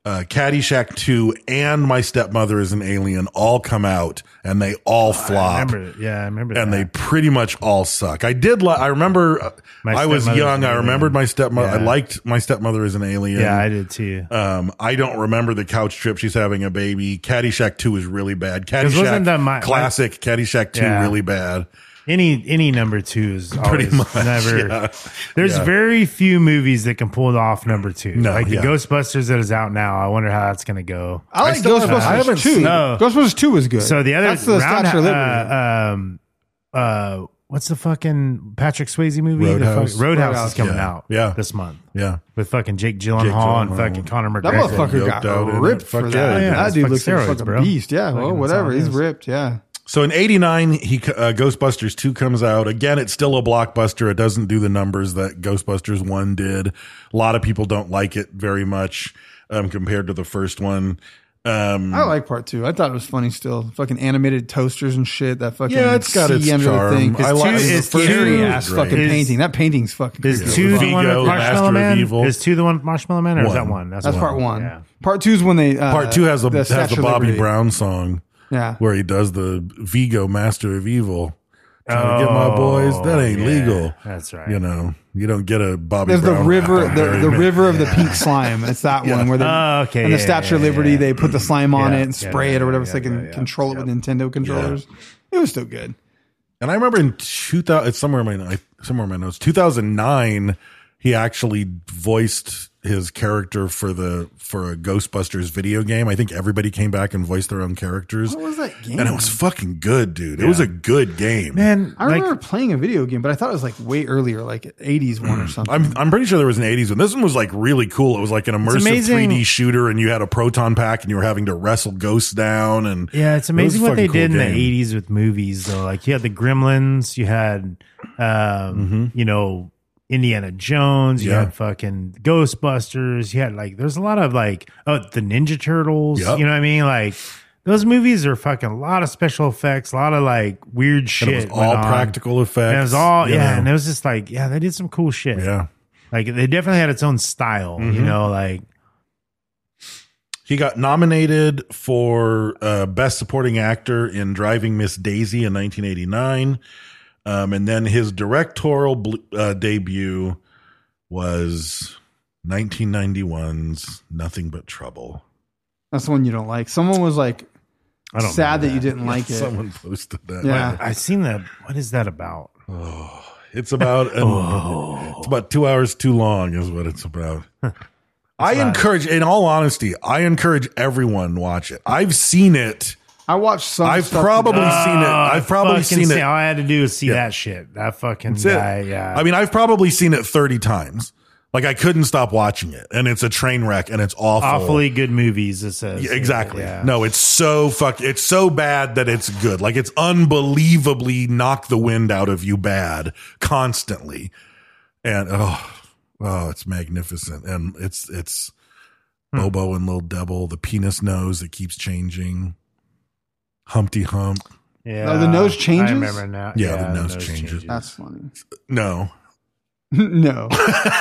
uh, Caddyshack two and My Stepmother is an Alien all come out, and they all flop. I remember it. Yeah, I remember and that. they pretty much all suck. I did. Li- I remember. Uh, My I was Stepmother's young. an I remembered Alien. My Stepmother. I Yeah. liked My Stepmother is an Alien. Yeah, I did too. Um, I don't remember the couch trip. She's having a baby. Caddyshack two is really bad. wasn't Caddyshack that my- classic. Caddyshack two Yeah. really bad. Any any number two is Pretty always much, never. yeah. There's Yeah. very few movies that can pull off number two. No, like the yeah. Ghostbusters that is out now. I wonder how that's going to go. I like still haven't- Ghostbusters I haven't two. seen- No. Ghostbusters two is good. So the other that's the Round- Statue of Liberty. uh, um, uh, what's the fucking Patrick Swayze movie? The Roadhouse. fuck- Roadhouse, Roadhouse, is coming yeah. out. Yeah. this month Yeah. with fucking Jake Gyllenhaal, Jake and Gyllenhaal. fucking Conor that McGregor. motherfucker yoked got out in it. ripped Fuck for yeah, that. yeah. that It's dude like looks like a steroids, fucking bro. beast. Yeah, well, Fucking whatever. that's He's all it is. ripped. Yeah. So in eighty-nine, he uh, Ghostbusters two comes out. Again, it's still a blockbuster. It doesn't do the numbers that Ghostbusters one did. A lot of people don't like it very much um, compared to the first one. Um, I like part two. I thought it was funny still. Fucking animated toasters and shit. That fucking Yeah, it's got its sea under charm. the thing. I It's like- two, the it's first scary two ass is great. fucking Is- painting. That painting's fucking Is creepy. two the one Vigo, with Master Marshmallow of Man? Evil. Is two the one with Marshmallow Man, or is that One. one? That's one. part one. Yeah. Part two is when they uh, Part two has a the has Statue the of Bobby Liberty. Brown song Yeah. where he does the Vigo Master of Evil. Trying to get my boys. That ain't yeah. legal. That's right. You know, you don't get a Bobby There's the Brown. river, rap on the, Barry the Man. river of the pink slime. It's that Yeah. one where they, Oh, okay, and the yeah, Statue yeah, of Liberty, yeah. they put the slime on Yeah, it and yeah, spray yeah, it or whatever, yeah, so they can yeah, yeah. control it with Nintendo controllers. It was still good. And I remember in two thousand, it's somewhere in my somewhere in my notes. two thousand nine, he actually voiced his character for the for a Ghostbusters video game. I think everybody came back and voiced their own characters. What was that game? And it was fucking good, dude. It was a good game. Man, I like, remember playing a video game, but I thought it was like way earlier, like eighties one or something. I'm I'm pretty sure there was an eighties one. This one was like really cool. It was like an immersive amazing. three D shooter, and you had a proton pack, and you were having to wrestle ghosts down. And yeah, it's it was amazing a what they fucking did cool in the game. eighties with movies, though. Like you had the Gremlins, you had, um, Mm-hmm. you know, Indiana Jones, you Yeah. had fucking Ghostbusters, you had like, there's a lot of like, oh, the Ninja Turtles, Yep. you know what I mean? Like, those movies are fucking a lot of special effects, a lot of like weird And shit. it was went all on. practical effects. And it was all, you yeah, know. and it was just like, yeah, they did some cool shit. Yeah. Like they definitely had its own style, Mm-hmm. you know, like, He got nominated for uh, Best Supporting Actor in Driving Miss Daisy in nineteen eighty-nine. Um, and then his directorial bl- uh, debut was nineteen ninety-one's Nothing But Trouble. That's the one you don't like. Someone was like I don't sad remember that you didn't like it. Someone posted that. Yeah. I've seen that. What is that about? It's about an, it's about two hours too long is what it's about. I encourage, in all honesty, I encourage everyone to watch it. I've seen it. I watched some. I've stuff probably today. seen it. I've probably Fucking seen see- it. All I had to do was see Yeah. that shit. That fucking That's it. guy. Yeah. I mean, I've probably seen it thirty times. Like I couldn't stop watching it, and it's a train wreck, and it's awful. awfully good movies. It says Yeah, exactly. Yeah. No, it's so fuck. It's so bad that it's good. Like it's unbelievably knock the wind out of you bad constantly, and oh, oh, it's magnificent, and it's it's Hmm. Bobo and Little Devil, the penis nose that keeps changing, Humpty Hump. Yeah. Oh, the nose changes? I remember now. Yeah, the nose changes. That's funny. No, No.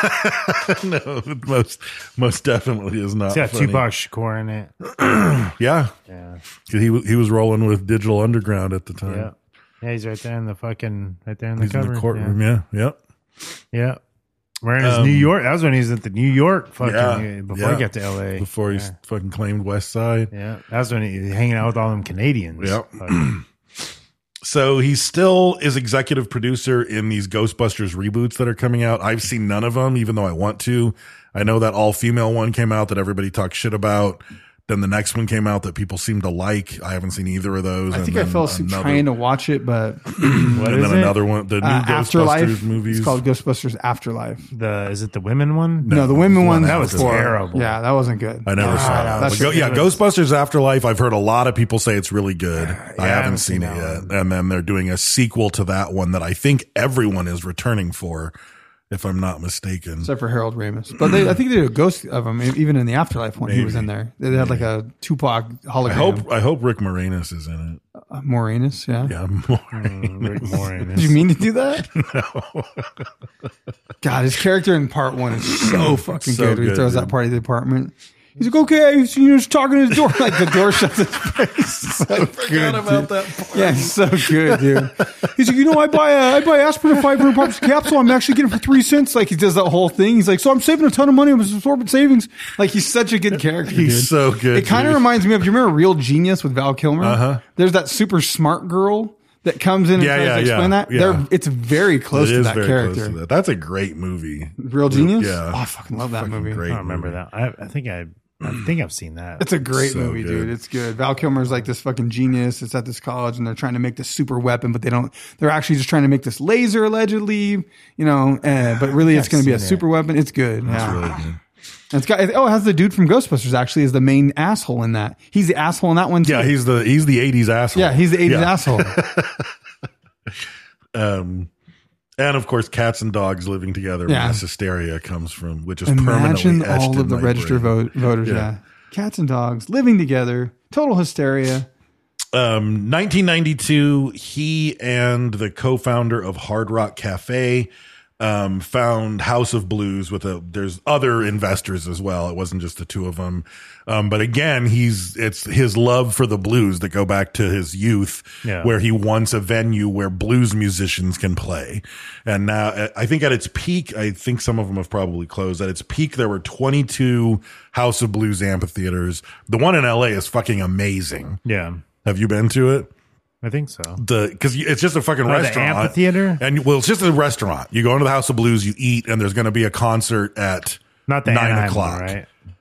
no, most most definitely is not. It's got funny. Tupac Shakur in it. Yeah, Yeah. 'Cause he wa- he was rolling with Digital Underground at the time. Yeah. Yeah, he's right there in the fucking right there in the He's cover. in the courtroom. Yeah, yep. Yeah. yeah. Wearing his Um, New York. That was when he was at the New York fucking Yeah, before yeah. he got to L A. Before he yeah. fucking claimed West Side. Yeah. That was when he was hanging out with all them Canadians. Yep. Fucking- So he still is executive producer in these Ghostbusters reboots that are coming out. I've seen none of them, even though I want to. I know that all female one came out that everybody talks shit about. Then the next one came out that people seem to like. I haven't seen either of those. I And think I then fell asleep another- trying to watch it, but What and is then it? another one, the new uh, Ghostbusters Afterlife. movies. It's called Ghostbusters Afterlife. The is it the women one? No, the women one. that was before. terrible. Yeah, that wasn't good. I never saw that. that's But go, just- yeah, Ghostbusters Afterlife. I've heard a lot of people say it's really good. I, haven't haven't seen, seen it that yet. one. And then they're doing a sequel to that one that I think everyone is returning for, if I'm not mistaken. Except for Harold Ramis. But they, I think they did a ghost of him, even in the Afterlife one. He was Maybe. in there. They had like a Tupac hologram. I hope I hope Rick Moranis is in it. Uh, Moranis, yeah. Yeah, Rick Moranis. Moranis. Did you mean to do that? No. God, his character in part one is so fucking So good. When he good, throws dude. that party to the apartment. He's like, okay, so you're just talking to the door. Like the door shuts his face. So I forgot good, about dude. that part. Yeah, he's so good, dude. He's like, you know, I buy a, I buy aspirin at five hundred pounds capsule. I'm actually getting it for three cents. Like he does that whole thing. He's like, so I'm saving a ton of money. I'm absorbing savings. Like he's such a good character. He's dude. so good. It kind of reminds me of, do you remember Real Genius with Val Kilmer? Uh-huh. There's that super smart girl that comes in and Yeah, tries yeah, to explain yeah, that. yeah. They're, it's very close It to is that very character. close to that. That's a great movie. Real Genius? Yeah. Oh, I fucking love that Fucking movie. Great I don't remember movie. that. I, I think I, I think I've seen that. It's a great So movie, good. dude. It's good. Val Kilmer's like this fucking genius. It's at this college and they're trying to make this super weapon, but they don't, they're actually just trying to make this laser allegedly, you know, uh, but really it's I've going to be a seen it. super weapon. It's good. It's yeah. really good. And it's got, oh, it has the dude from Ghostbusters actually is the main asshole in that. He's the asshole in that one too. Yeah, he's the he's the eighties asshole. yeah, he's the eighties Yeah. asshole. Um, and of course, cats and dogs living together. Yeah. Mass hysteria comes from, which is Imagine permanently etched all in of the my registered brain. vote, voters. Yeah. Yeah. Cats and dogs living together. Total hysteria. Um, nineteen ninety-two, he and the co-founder of Hard Rock Cafe um, found House of Blues with a, there's other investors as well. It wasn't just the two of them. Um, but again, he's, it's his love for the blues that go back to his youth, Yeah. where he wants a venue where blues musicians can play. And now I think at its peak, I think some of them have probably closed. At its peak, there were twenty-two House of Blues amphitheaters. The one in L A is fucking amazing. Yeah, Have you been to it? I think so. The because it's just a fucking Oh, the restaurant, amphitheater? and well, it's just a restaurant. You go into the House of Blues, you eat, and there's going to be a concert at Not the nine Anaheim o'clock. one, right?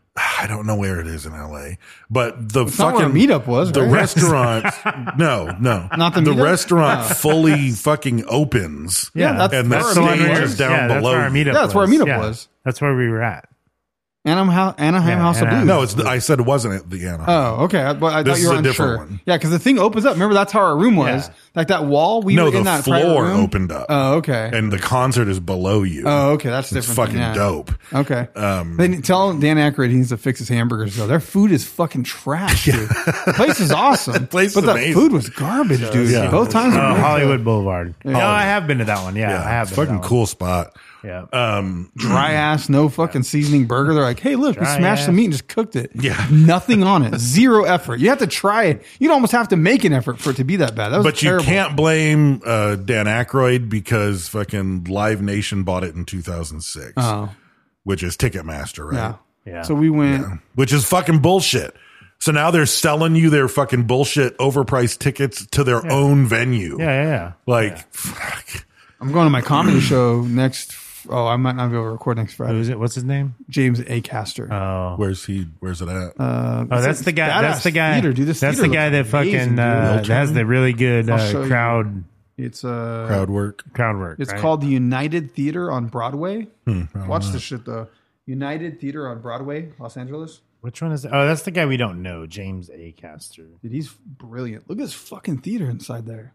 I don't know where it is in L A, but the It's not fucking where Meetup was, the right? restaurant. no, no, Not the the Meetup? restaurant Oh. fully fucking opens. Yeah, that's- and the that's the one stage where- is down yeah, that's below. where our you. meetup Yeah, that's where our was. meetup Yeah, was. That's where we were at. Anaheim, Ho- Anaheim Yeah, House of Anaheim. Blues. No, it's the, I said it wasn't at the Anaheim. Oh, okay. I, but I This thought you is were a unsure. different one. Yeah, because the thing opens up. Remember, that's how our room was. Yeah. Like that wall. We no, were the in that private floor room. opened up. Oh, okay. and the concert is below you. Oh, okay. That's It's different. fucking yeah. dope. Okay. Um, then tell Dan Aykroyd he needs to fix his hamburgers. Though their food is fucking trash, dude. The place is awesome, place but is that amazing. food was garbage, dude. Yeah. Both times. Oh, we went to- Hollywood Boulevard. Yeah. No, I have been to that one. Yeah, Yeah, I have. it's been to fucking that cool spot. One. Yeah. Um, Dry ass, no fucking seasoning burger. They're like, hey, look, we Dry smashed ass. the meat and just cooked it. Yeah. Nothing on it. Zero effort. You have to try it. You'd almost have to make an effort for it to be that bad. That was but terrible. you can't blame uh, Dan Aykroyd because fucking Live Nation bought it in two thousand six, Oh. which is Ticketmaster, right? Yeah. Yeah. So we went. Yeah. Which is fucking bullshit. So now they're selling you their fucking bullshit overpriced tickets to their own venue. Yeah, yeah, yeah. Like, fuck. I'm going to my comedy show next. Oh, I might not be able to record next Friday. Who's it? What's his name? James A. Caster. Oh, Where's he? Where's it at? Uh, oh, that's the guy. That's the guy. Theater, dude. This that's the theater guy that looks amazing, fucking dude. uh, that has the really good I'll show uh, you. crowd It's uh, Crowd work. crowd work. It's right? called the United Theater on Broadway. Hmm, Watch this shit though. United Theater on Broadway, Los Angeles. Which one is? It? Oh, that's the guy we don't know, James A. Caster. Dude, he's brilliant. Look at this fucking theater inside there.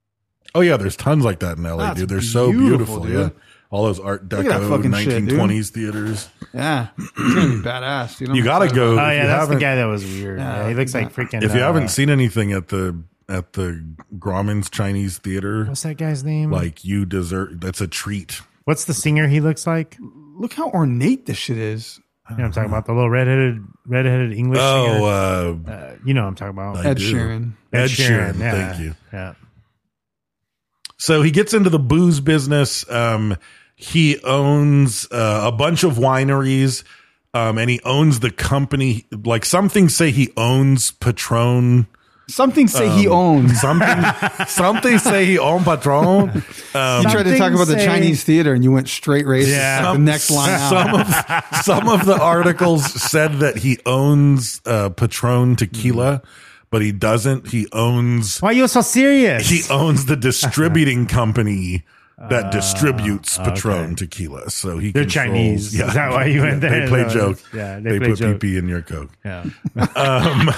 Oh yeah, there's tons like that in L A, That's dude. They're so beautiful, beautiful, dude. yeah. All those Art Look at that Deco fucking shit, dude. nineteen twenties theaters. Yeah, it's gonna be badass. Dude. I'm You gotta excited go. about Oh If yeah, you that's the haven't- guy that was weird. Yeah, Yeah, he looks like yeah. freaking. If you uh, haven't seen anything at the at the Grauman's Chinese Theater, what's that guy's name? like you deserve. That's a treat. what's the singer he looks like? You it. Look how ornate this shit is. know what I'm talking about? The little redheaded, redheaded English Oh, singer. uh, Uh, you know what I'm talking about? I Ed do. Sheeran. Ed Sheeran. yeah. Thank you. Yeah. So he gets into the booze business. Um, he owns uh, a bunch of wineries, um, and he owns the company. Like some things say he owns Patron. Something say he Um, owns. Something, something say he owns Patron. Um, You tried to talk about the say- Chinese theater and you went straight racist. Yeah. Like the next line out. some of some of the articles said that he owns uh, Patron tequila, but he doesn't. He owns Why are you so serious? he owns the distributing company that distributes Patron okay. tequila. So he They're controls- Chinese. Is that why you went there? They play No, joke. yeah, they, they play put joke. pee pee in your Coke. Yeah. Um,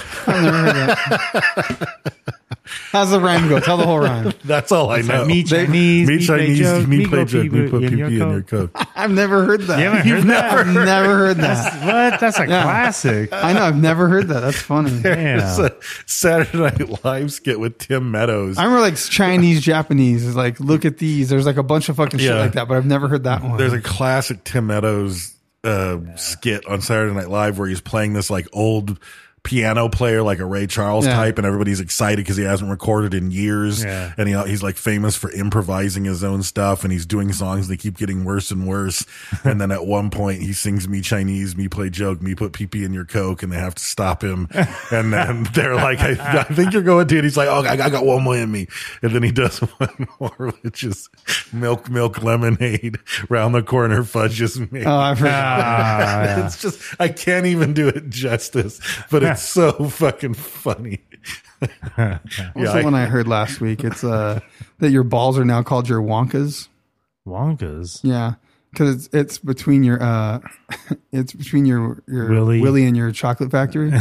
How's the rhyme go? Tell the whole rhyme. that's all I know. Me Chinese, me me play Chinese, joke, me me play go joke, pee me put pee pee in your pee in your Coke. Coke. I've never heard that. You haven't heard that? I've never heard that. What? That's a Yeah. classic. I know. I've never heard that. That's funny. It's Damn. a Saturday Night Live skit with Tim Meadows. I remember like Chinese, Japanese is like, look at these. There's like a bunch of fucking shit Yeah. like that, but I've never heard that one. There's a classic Tim Meadows uh, yeah. skit on Saturday Night Live where he's playing this like old piano player, like a Ray Charles yeah. type, and everybody's excited because he hasn't recorded in years. Yeah. And he, he's like famous for improvising his own stuff, and he's doing songs that keep getting worse and worse. And then at one point he sings Me Chinese, Me Play Joke, Me Put Pee Pee in Your Coke, and they have to stop him. And then they're like, I, I think you're going to, and he's like, oh, I, I got one more in me. And then he does one more, which is Milk, Milk, Lemonade, Round the Corner, Fudge is Made. Oh, I forgot. It's just, I can't even do it justice, but it's so fucking funny. yeah, What's the I, one I heard last week? It's uh that your balls are now called your Wonkas. Wonkas? Yeah, because it's it's between your uh it's between your your Willy, Willy and your chocolate factory.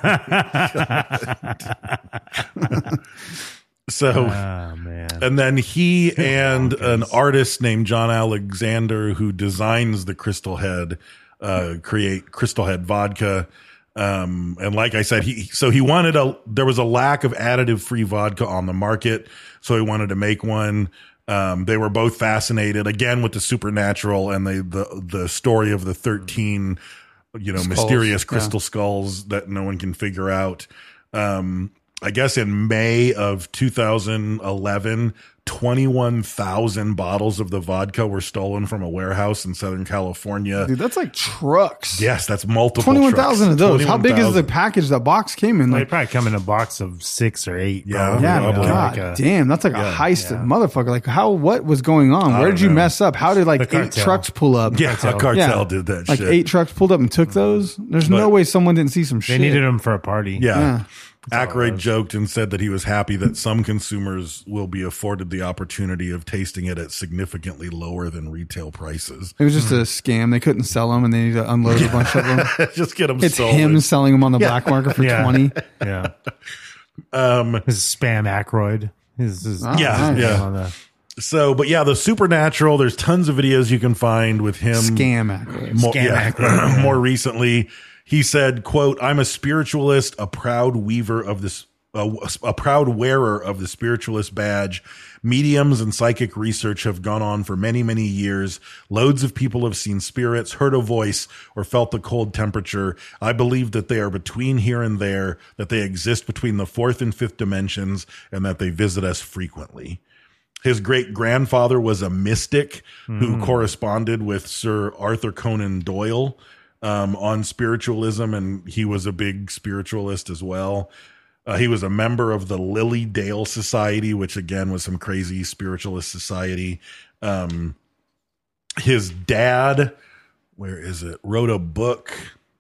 So, oh, man. And then he and Wonkas. An artist named John Alexander, who designs the Crystal Head, uh, create Crystal Head vodka. Um, and like I said, he, so he wanted a, there was a lack of additive free vodka on the market. So he wanted to make one. Um, they were both fascinated again with the supernatural and the, the, the story of the thirteen, you know, skulls. mysterious crystal yeah. skulls that no one can figure out. Um, I guess in May of two thousand eleven, twenty-one thousand bottles of the vodka were stolen from a warehouse in Southern California. Dude, that's like trucks. Yes, that's multiple twenty-one thousand of those. How big is the package that box came in? Like, like, they probably come in a box of six or eight. Yeah, yeah, you know, God like a, damn, that's like yeah, a heist yeah. motherfucker. Like, how, what was going on? I Where did you know. mess up? How did like eight trucks pull up? Yeah, cartel, cartel yeah. did that like shit. Like eight trucks pulled up and took those? There's but no way someone didn't see some they shit. They needed them for a party. Yeah. yeah. Aykroyd joked and said that he was happy that some consumers will be afforded the opportunity of tasting it at significantly lower than retail prices. It was just mm. a scam. They couldn't sell them, and they need to unload a bunch of them. Just get them it's sold. It's him selling them on the yeah. black market for yeah. twenty. Yeah. Um, his spam Aykroyd. His, his, oh, yeah. Nice. Yeah. On the, So, but yeah, the supernatural, there's tons of videos you can find with him. Scam Aykroyd. More, Scam yeah, Aykroyd. more recently, he said, quote, I'm a spiritualist, a proud weaver of this, a, a proud wearer of the spiritualist badge. Mediums and psychic research have gone on for many, many years. Loads of people have seen spirits, heard a voice, or felt the cold temperature. I believe that they are between here and there, that they exist between the fourth and fifth dimensions, and that they visit us frequently. His great grandfather was a mystic mm. who corresponded with Sir Arthur Conan Doyle um, on spiritualism, and he was a big spiritualist as well. Uh, he was a member of the Lily Dale Society, which again was some crazy spiritualist society. Um, his dad, where is it? Wrote a book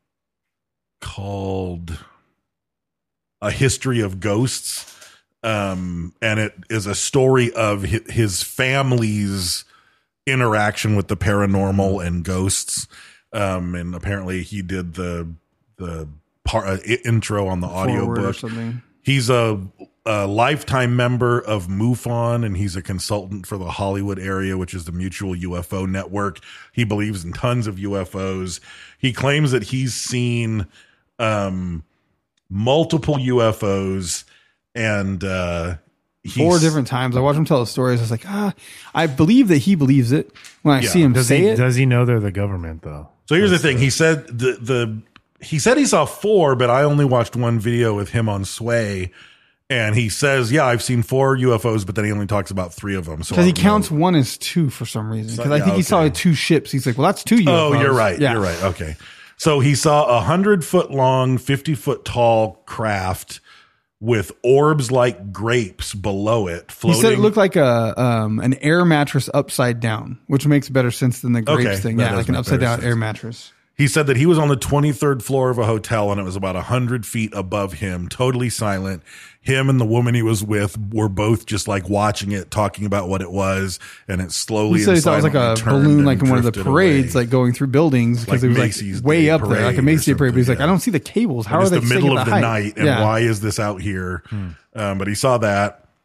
called A History of Ghosts. Um, and it is a story of his family's interaction with the paranormal and ghosts. Um, and apparently he did the, the part, uh, intro on the audiobook. He's a, a lifetime member of MUFON, and he's a consultant for the Hollywood area, which is the Mutual U F O Network. He believes in tons of U F Os. He claims that he's seen, um, multiple U F Os. And uh, four different times. I watched him tell the stories. I was like, ah, I believe that he believes it when I yeah. see him does say he, it. Does he know they're the government though? So here's That's the thing. The, he said the the he said he saw four, but I only watched one video with him on Sway, and he says, yeah, I've seen four U F Os, but then he only talks about three of them. So because he counts know. one as two for some reason. Because so, I think yeah, he okay. saw two ships. He's like, well, that's two U F Os. Oh, you're right. Yeah. You're right. Okay. So he saw a hundred foot long, fifty foot tall craft with orbs like grapes below it floating. He said it looked like a um, an air mattress upside down, which makes better sense than the grapes okay, thing. Yeah, like an upside down sense. air mattress. He said that he was on the twenty-third floor of a hotel, and it was about one hundred feet above him, totally silent. Him and the woman he was with were both just like watching it, talking about what it was, and it slowly he said and he thought it was like a balloon, like in one of the parades, away. like going through buildings, because like it was Macy's like way up there, like a Macy's parade. But he's yeah. like, I don't see the cables. How and are they the middle of the height? night, and yeah. why is this out here? Hmm. Um, but he saw that.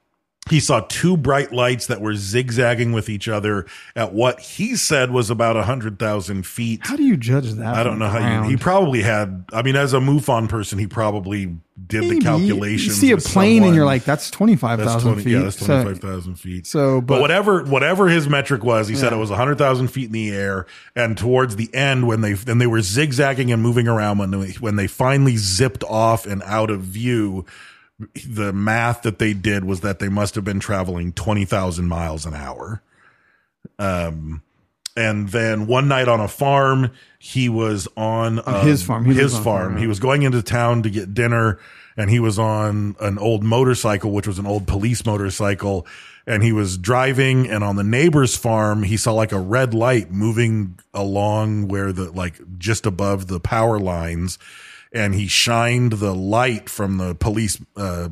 He saw two bright lights that were zigzagging with each other at what he said was about one hundred thousand feet. How do you judge that? I don't know how you, he probably had, I mean, as a MUFON person, he probably did Maybe. the calculations. You see a with plane someone. and you're like, that's twenty-five thousand feet. Yeah, that's twenty-five thousand so, feet. So, but, but whatever, whatever his metric was, he yeah. said it was one hundred thousand feet in the air. And towards the end, when they, and they were zigzagging and moving around, when they, when they finally zipped off and out of view, the math that they did was that they must have been traveling twenty thousand miles an hour. Um, and then one night on a farm, he was on, on um, his farm, he his on farm. farm. He was going into town to get dinner, and he was on an old motorcycle, which was an old police motorcycle. And he was driving, and on the neighbor's farm, he saw like a red light moving along where the, like just above the power lines. And he shined the light from the police uh,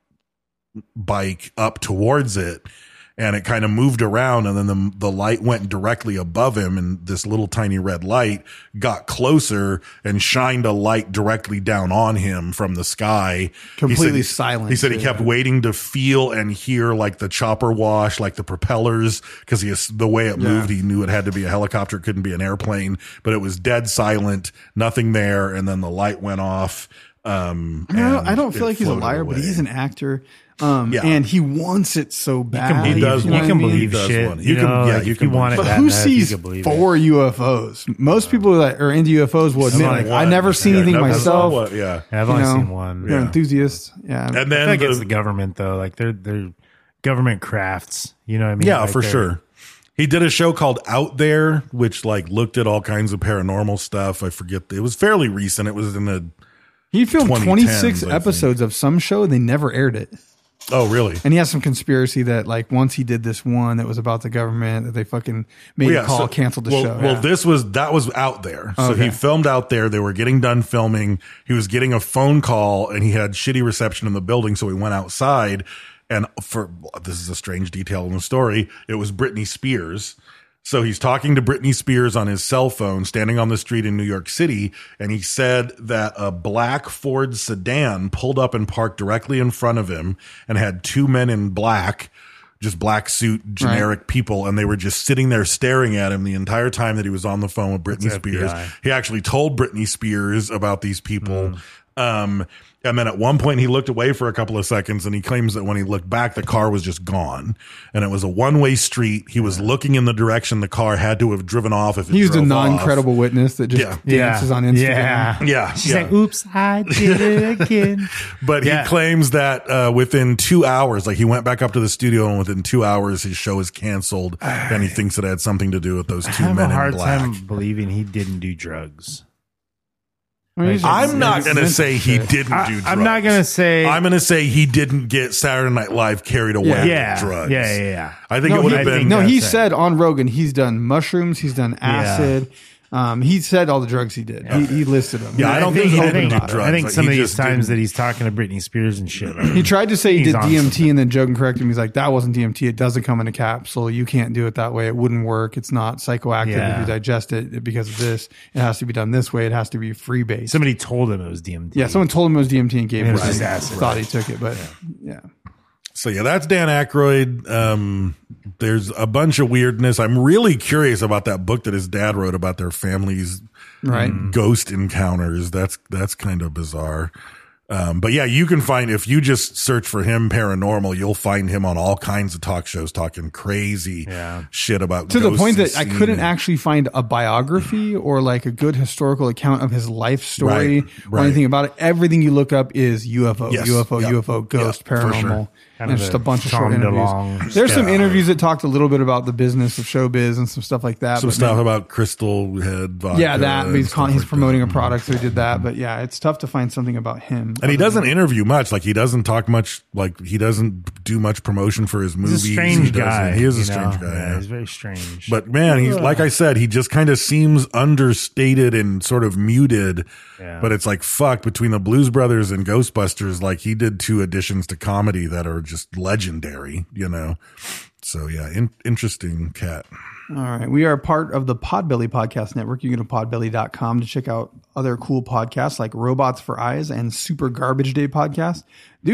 bike up towards it, and it kind of moved around, and then the the light went directly above him, and this little tiny red light got closer and shined a light directly down on him from the sky. Completely he said, silent. He said he too. kept waiting to feel and hear like the chopper wash, like the propellers, because he the way it moved, Yeah. he knew it had to be a helicopter, it couldn't be an airplane, but it was dead silent, nothing there, and then the light went off. Um, I don't, and I don't feel it like he's a floated liar, away. but he's an actor. Um, Yeah. and he wants it so bad. He does You want- can he believe does shit. want it. You, You can- know, yeah, like you if can you want it But that who enough, you sees can believe four U F Os? Most people that are into U F Os will admit, like, Not I one. never seen Yeah, anything never saw myself. one, yeah. it. I've You only know, seen one. You're an Yeah. enthusiast. Yeah. And I then think the- it's the government though. Like they're they're government crafts. You know what I mean? yeah, Like for they're- sure. He did a show called Out There, which like looked at all kinds of paranormal stuff. I forget. It was fairly recent. It was in the, He filmed twenty twenty-six tens, I think. episodes of some show. They never aired it. oh, really? And he has some conspiracy that, like, once he did this one that was about the government, that they fucking made Well, a call, so- canceled the well, show. Well, Yeah. this was, that was Out There. So Okay. he filmed Out There. They were getting done filming. He was getting a phone call and he had shitty reception in the building. So he went outside, and for, this is a strange detail in the story, it was Britney Spears. So he's talking to Britney Spears on his cell phone, standing on the street in New York City, and he said that a black Ford sedan pulled up and parked directly in front of him and had two men in black, just black suit, generic people, and they were just sitting there staring at him the entire time that he was on the phone with Britney It's Spears. F B I. He actually told Britney Spears about these people. Um, and then at one point he looked away for a couple of seconds, and he claims that when he looked back, the car was just gone, and it was a one-way street. He was looking in the direction the car had to have driven off. If it he was a drove non-credible off. witness that just Yeah. dances Yeah. on Instagram. Yeah. Yeah, She's yeah. like, "Oops, I did it again." But Yeah. he claims that uh, within two hours, like he went back up to the studio, and within two hours, his show is canceled, and he thinks it had something to do with those I two have men a hard in black. time believing he didn't do drugs. I mean, he's just- I'm not he's going to into say he shit. didn't I- do drugs. I'm not gonna say- I'm going to say he didn't get Saturday Night Live carried away Yeah. with Yeah, drugs. yeah, yeah, yeah. I think No, it would he, have I been. think no, he that's it. said on Rogan he's done mushrooms, he's done acid. Um, he said all the drugs he did. He, he listed them. Yeah, I don't think I he think, didn't do I drugs. think Like, some he of these just times didn't- that he's talking to Britney Spears and shit. Like, He tried to say he He's did on D M T, something. and then Jogan corrected him. He's like, that wasn't D M T. It doesn't come in a capsule. You can't do it that way. It wouldn't work. It's not psychoactive if Yeah. you digest it because of this. It has to be done this way. It has to be free based. somebody told him it was D M T. Yeah, someone told him it was D M T and gave And it it was to just him. acid. Thought he took it, but yeah. So yeah, that's Dan Aykroyd. Um, there's a bunch of weirdness. I'm really curious about that book that his dad wrote about their family's Right. ghost encounters. That's that's kind of bizarre. Um, but yeah, you can find, if you just search for him paranormal, you'll find him on all kinds of talk shows talking crazy Yeah. shit about To the ghosts point and that I seeing couldn't it. actually find a biography or like a good historical account of his life story Right, or right. anything about it. Everything you look up is U F O, Yes, U F O, yeah, U F O, ghost, yeah, for paranormal. sure. Kind And of just a a bunch of short Tom interviews. DeLonge There's some style. interviews that talked a little bit about the business of showbiz and some stuff like that. Some but stuff man, about Crystal Head vodka. yeah, that. and He's, stuff con- he's like promoting that. a product, so he did that. But yeah, it's tough to find something about him. And he other doesn't than- interview much. Like he doesn't talk much. Like he doesn't do much promotion for his He's movies. a strange He doesn't- guy. He is a you strange know? guy. Yeah, yeah. he's very strange. But man, he's like I said, he just kind of seems understated and sort of muted. Yeah. But it's like fuck, between the Blues Brothers and Ghostbusters, like he did two additions to comedy that are just legendary, you know. So yeah, in, interesting cat. All right. We are part of the Podbelly Podcast Network. You can go to podbelly dot com to check out other cool podcasts like Robots for Eyes and Super Garbage Day podcast. Dude,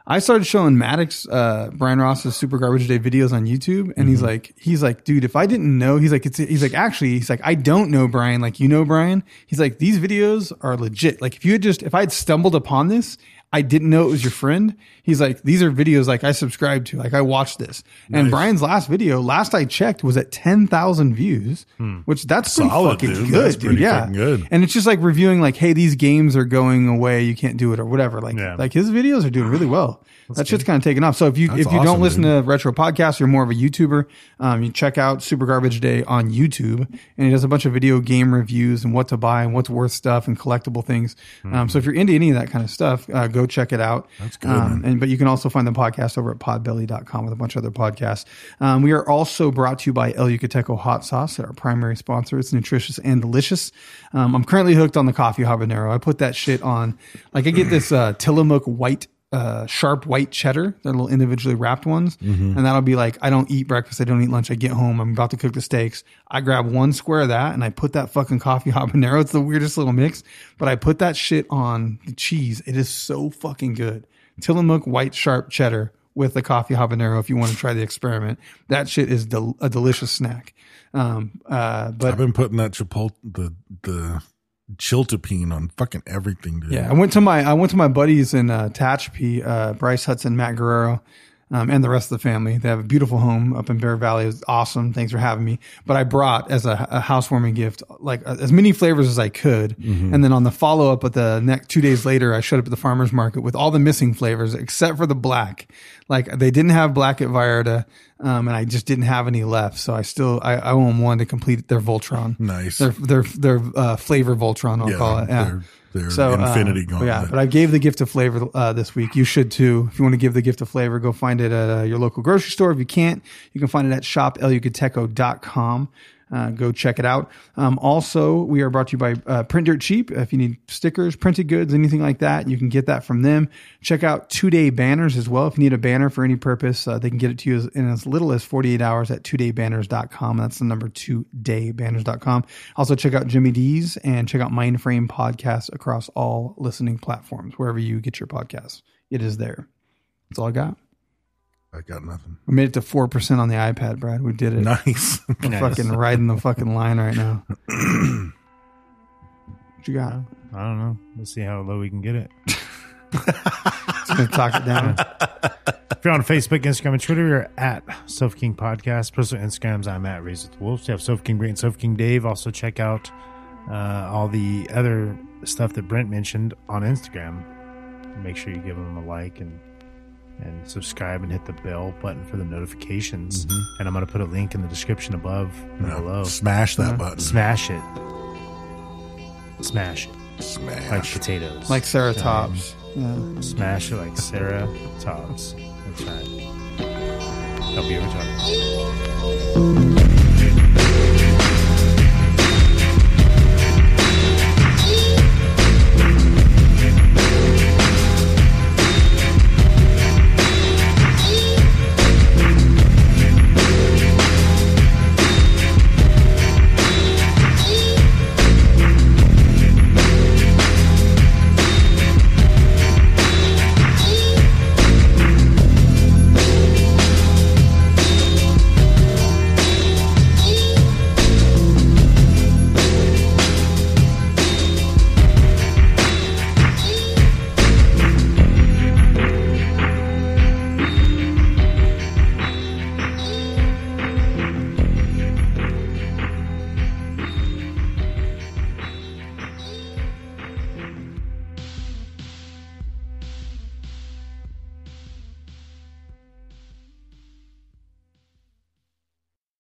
I started showing Maddox, uh, Brian Ross's Super Garbage Day videos on YouTube. And mm-hmm. he's like, he's like, dude, if I didn't know, he's like, it's, he's like, actually, he's like, I don't know Brian. Like, you know, Brian, he's like, these videos are legit. Like if you had just, if I had stumbled upon this, I didn't know it was your friend. He's like, these are videos like I subscribed to, like I watched this. Nice. And Brian's last video, last I checked, was at ten thousand views, hmm. which that's pretty Solid, fucking dude. good, That's dude. pretty Yeah. fucking good. And it's just like reviewing like, hey, these games are going away. You can't do it or whatever. Like, Yeah. like his videos are doing really well. That's that shit's good. kind of taken off. So if you, That's if you awesome, don't listen dude. to Retro Podcasts, you're more of a YouTuber, um, you check out Super Garbage Day on YouTube, and he does a bunch of video game reviews and what to buy and what's worth stuff and collectible things. Mm-hmm. Um, so if you're into any of that kind of stuff, uh, go check it out. That's good, Um, man. and, but you can also find the podcast over at podbelly dot com with a bunch of other podcasts. Um, we are also brought to you by El Yucateco Hot Sauce, our primary sponsor. It's nutritious and delicious. Um, I'm currently hooked on the coffee habanero. I put that shit on, like I get this, uh, Tillamook white, uh, sharp white cheddar, the little individually wrapped ones. Mm-hmm. And that'll be like, I don't eat breakfast. I don't eat lunch. I get home. I'm about to cook the steaks. I grab one square of that and I put that fucking coffee habanero. It's the weirdest little mix, but I put that shit on the cheese. It is so fucking good. Tillamook white sharp cheddar with the coffee habanero. If you want to try the experiment, that shit is del- a delicious snack. Um, uh, but I've been putting that chipotle, the, the chiltepine on fucking everything, dude. yeah, I went to my, I went to my buddies in, uh, Tehachapi, uh, Bryce Hudson, Matt Guerrero, um, and the rest of the family. They have a beautiful home up in Bear Valley. It was awesome. Thanks for having me. But I brought as a, a housewarming gift, like uh, as many flavors as I could. Mm-hmm. And then on the follow up at the next two days later, I showed up at the farmer's market with all the missing flavors except for the black. Like they didn't have black at Vallarta. Um, and I just didn't have any left. So I still, I, I owe them one to complete their Voltron. Nice. Their, their, their, uh, flavor Voltron, I'll Yeah, call it. Yeah. their- their so, infinity uh, gauntlet. Yeah, but I gave the gift of flavor uh, this week. You should too. If you want to give the gift of flavor, go find it at uh, your local grocery store. If you can't, you can find it at shop el yucateco dot com. Uh, go check it out. Um, also, we are brought to you by uh, Print Dirt Cheap. If you need stickers, printed goods, anything like that, you can get that from them. Check out Two Day Banners as well. If you need a banner for any purpose, uh, they can get it to you as, in as little as forty-eight hours at two day banners dot com. That's the number two day banners dot com. Also, check out Jimmy D's and check out Mindframe Podcasts across all listening platforms, wherever you get your podcasts. It is there. That's all I got. I got nothing. We made it to four percent on the iPad, Brad. We did it. Nice. We're Nice. fucking riding the fucking line right now. What you got? I don't know. Let's see how low we can get it. Just gonna talk it down. If you're on Facebook, Instagram, and Twitter, you're at Sofa King Podcast. Personal Instagrams, I'm at Raise with the Wolves. You have Sofa King Brent and Sofa King Dave. Also check out uh, all the other stuff that Brent mentioned on Instagram. Make sure you give them a like and and subscribe and hit the bell button for the notifications. Mm-hmm. And I'm going to put a link in the description above and Yeah, below. smash that button. Smash it. Smash it. Smash. Like potatoes. Like Sarah Um, Tops. Yeah. Smash it like Sarah Tops. That's right. I'll be over talking.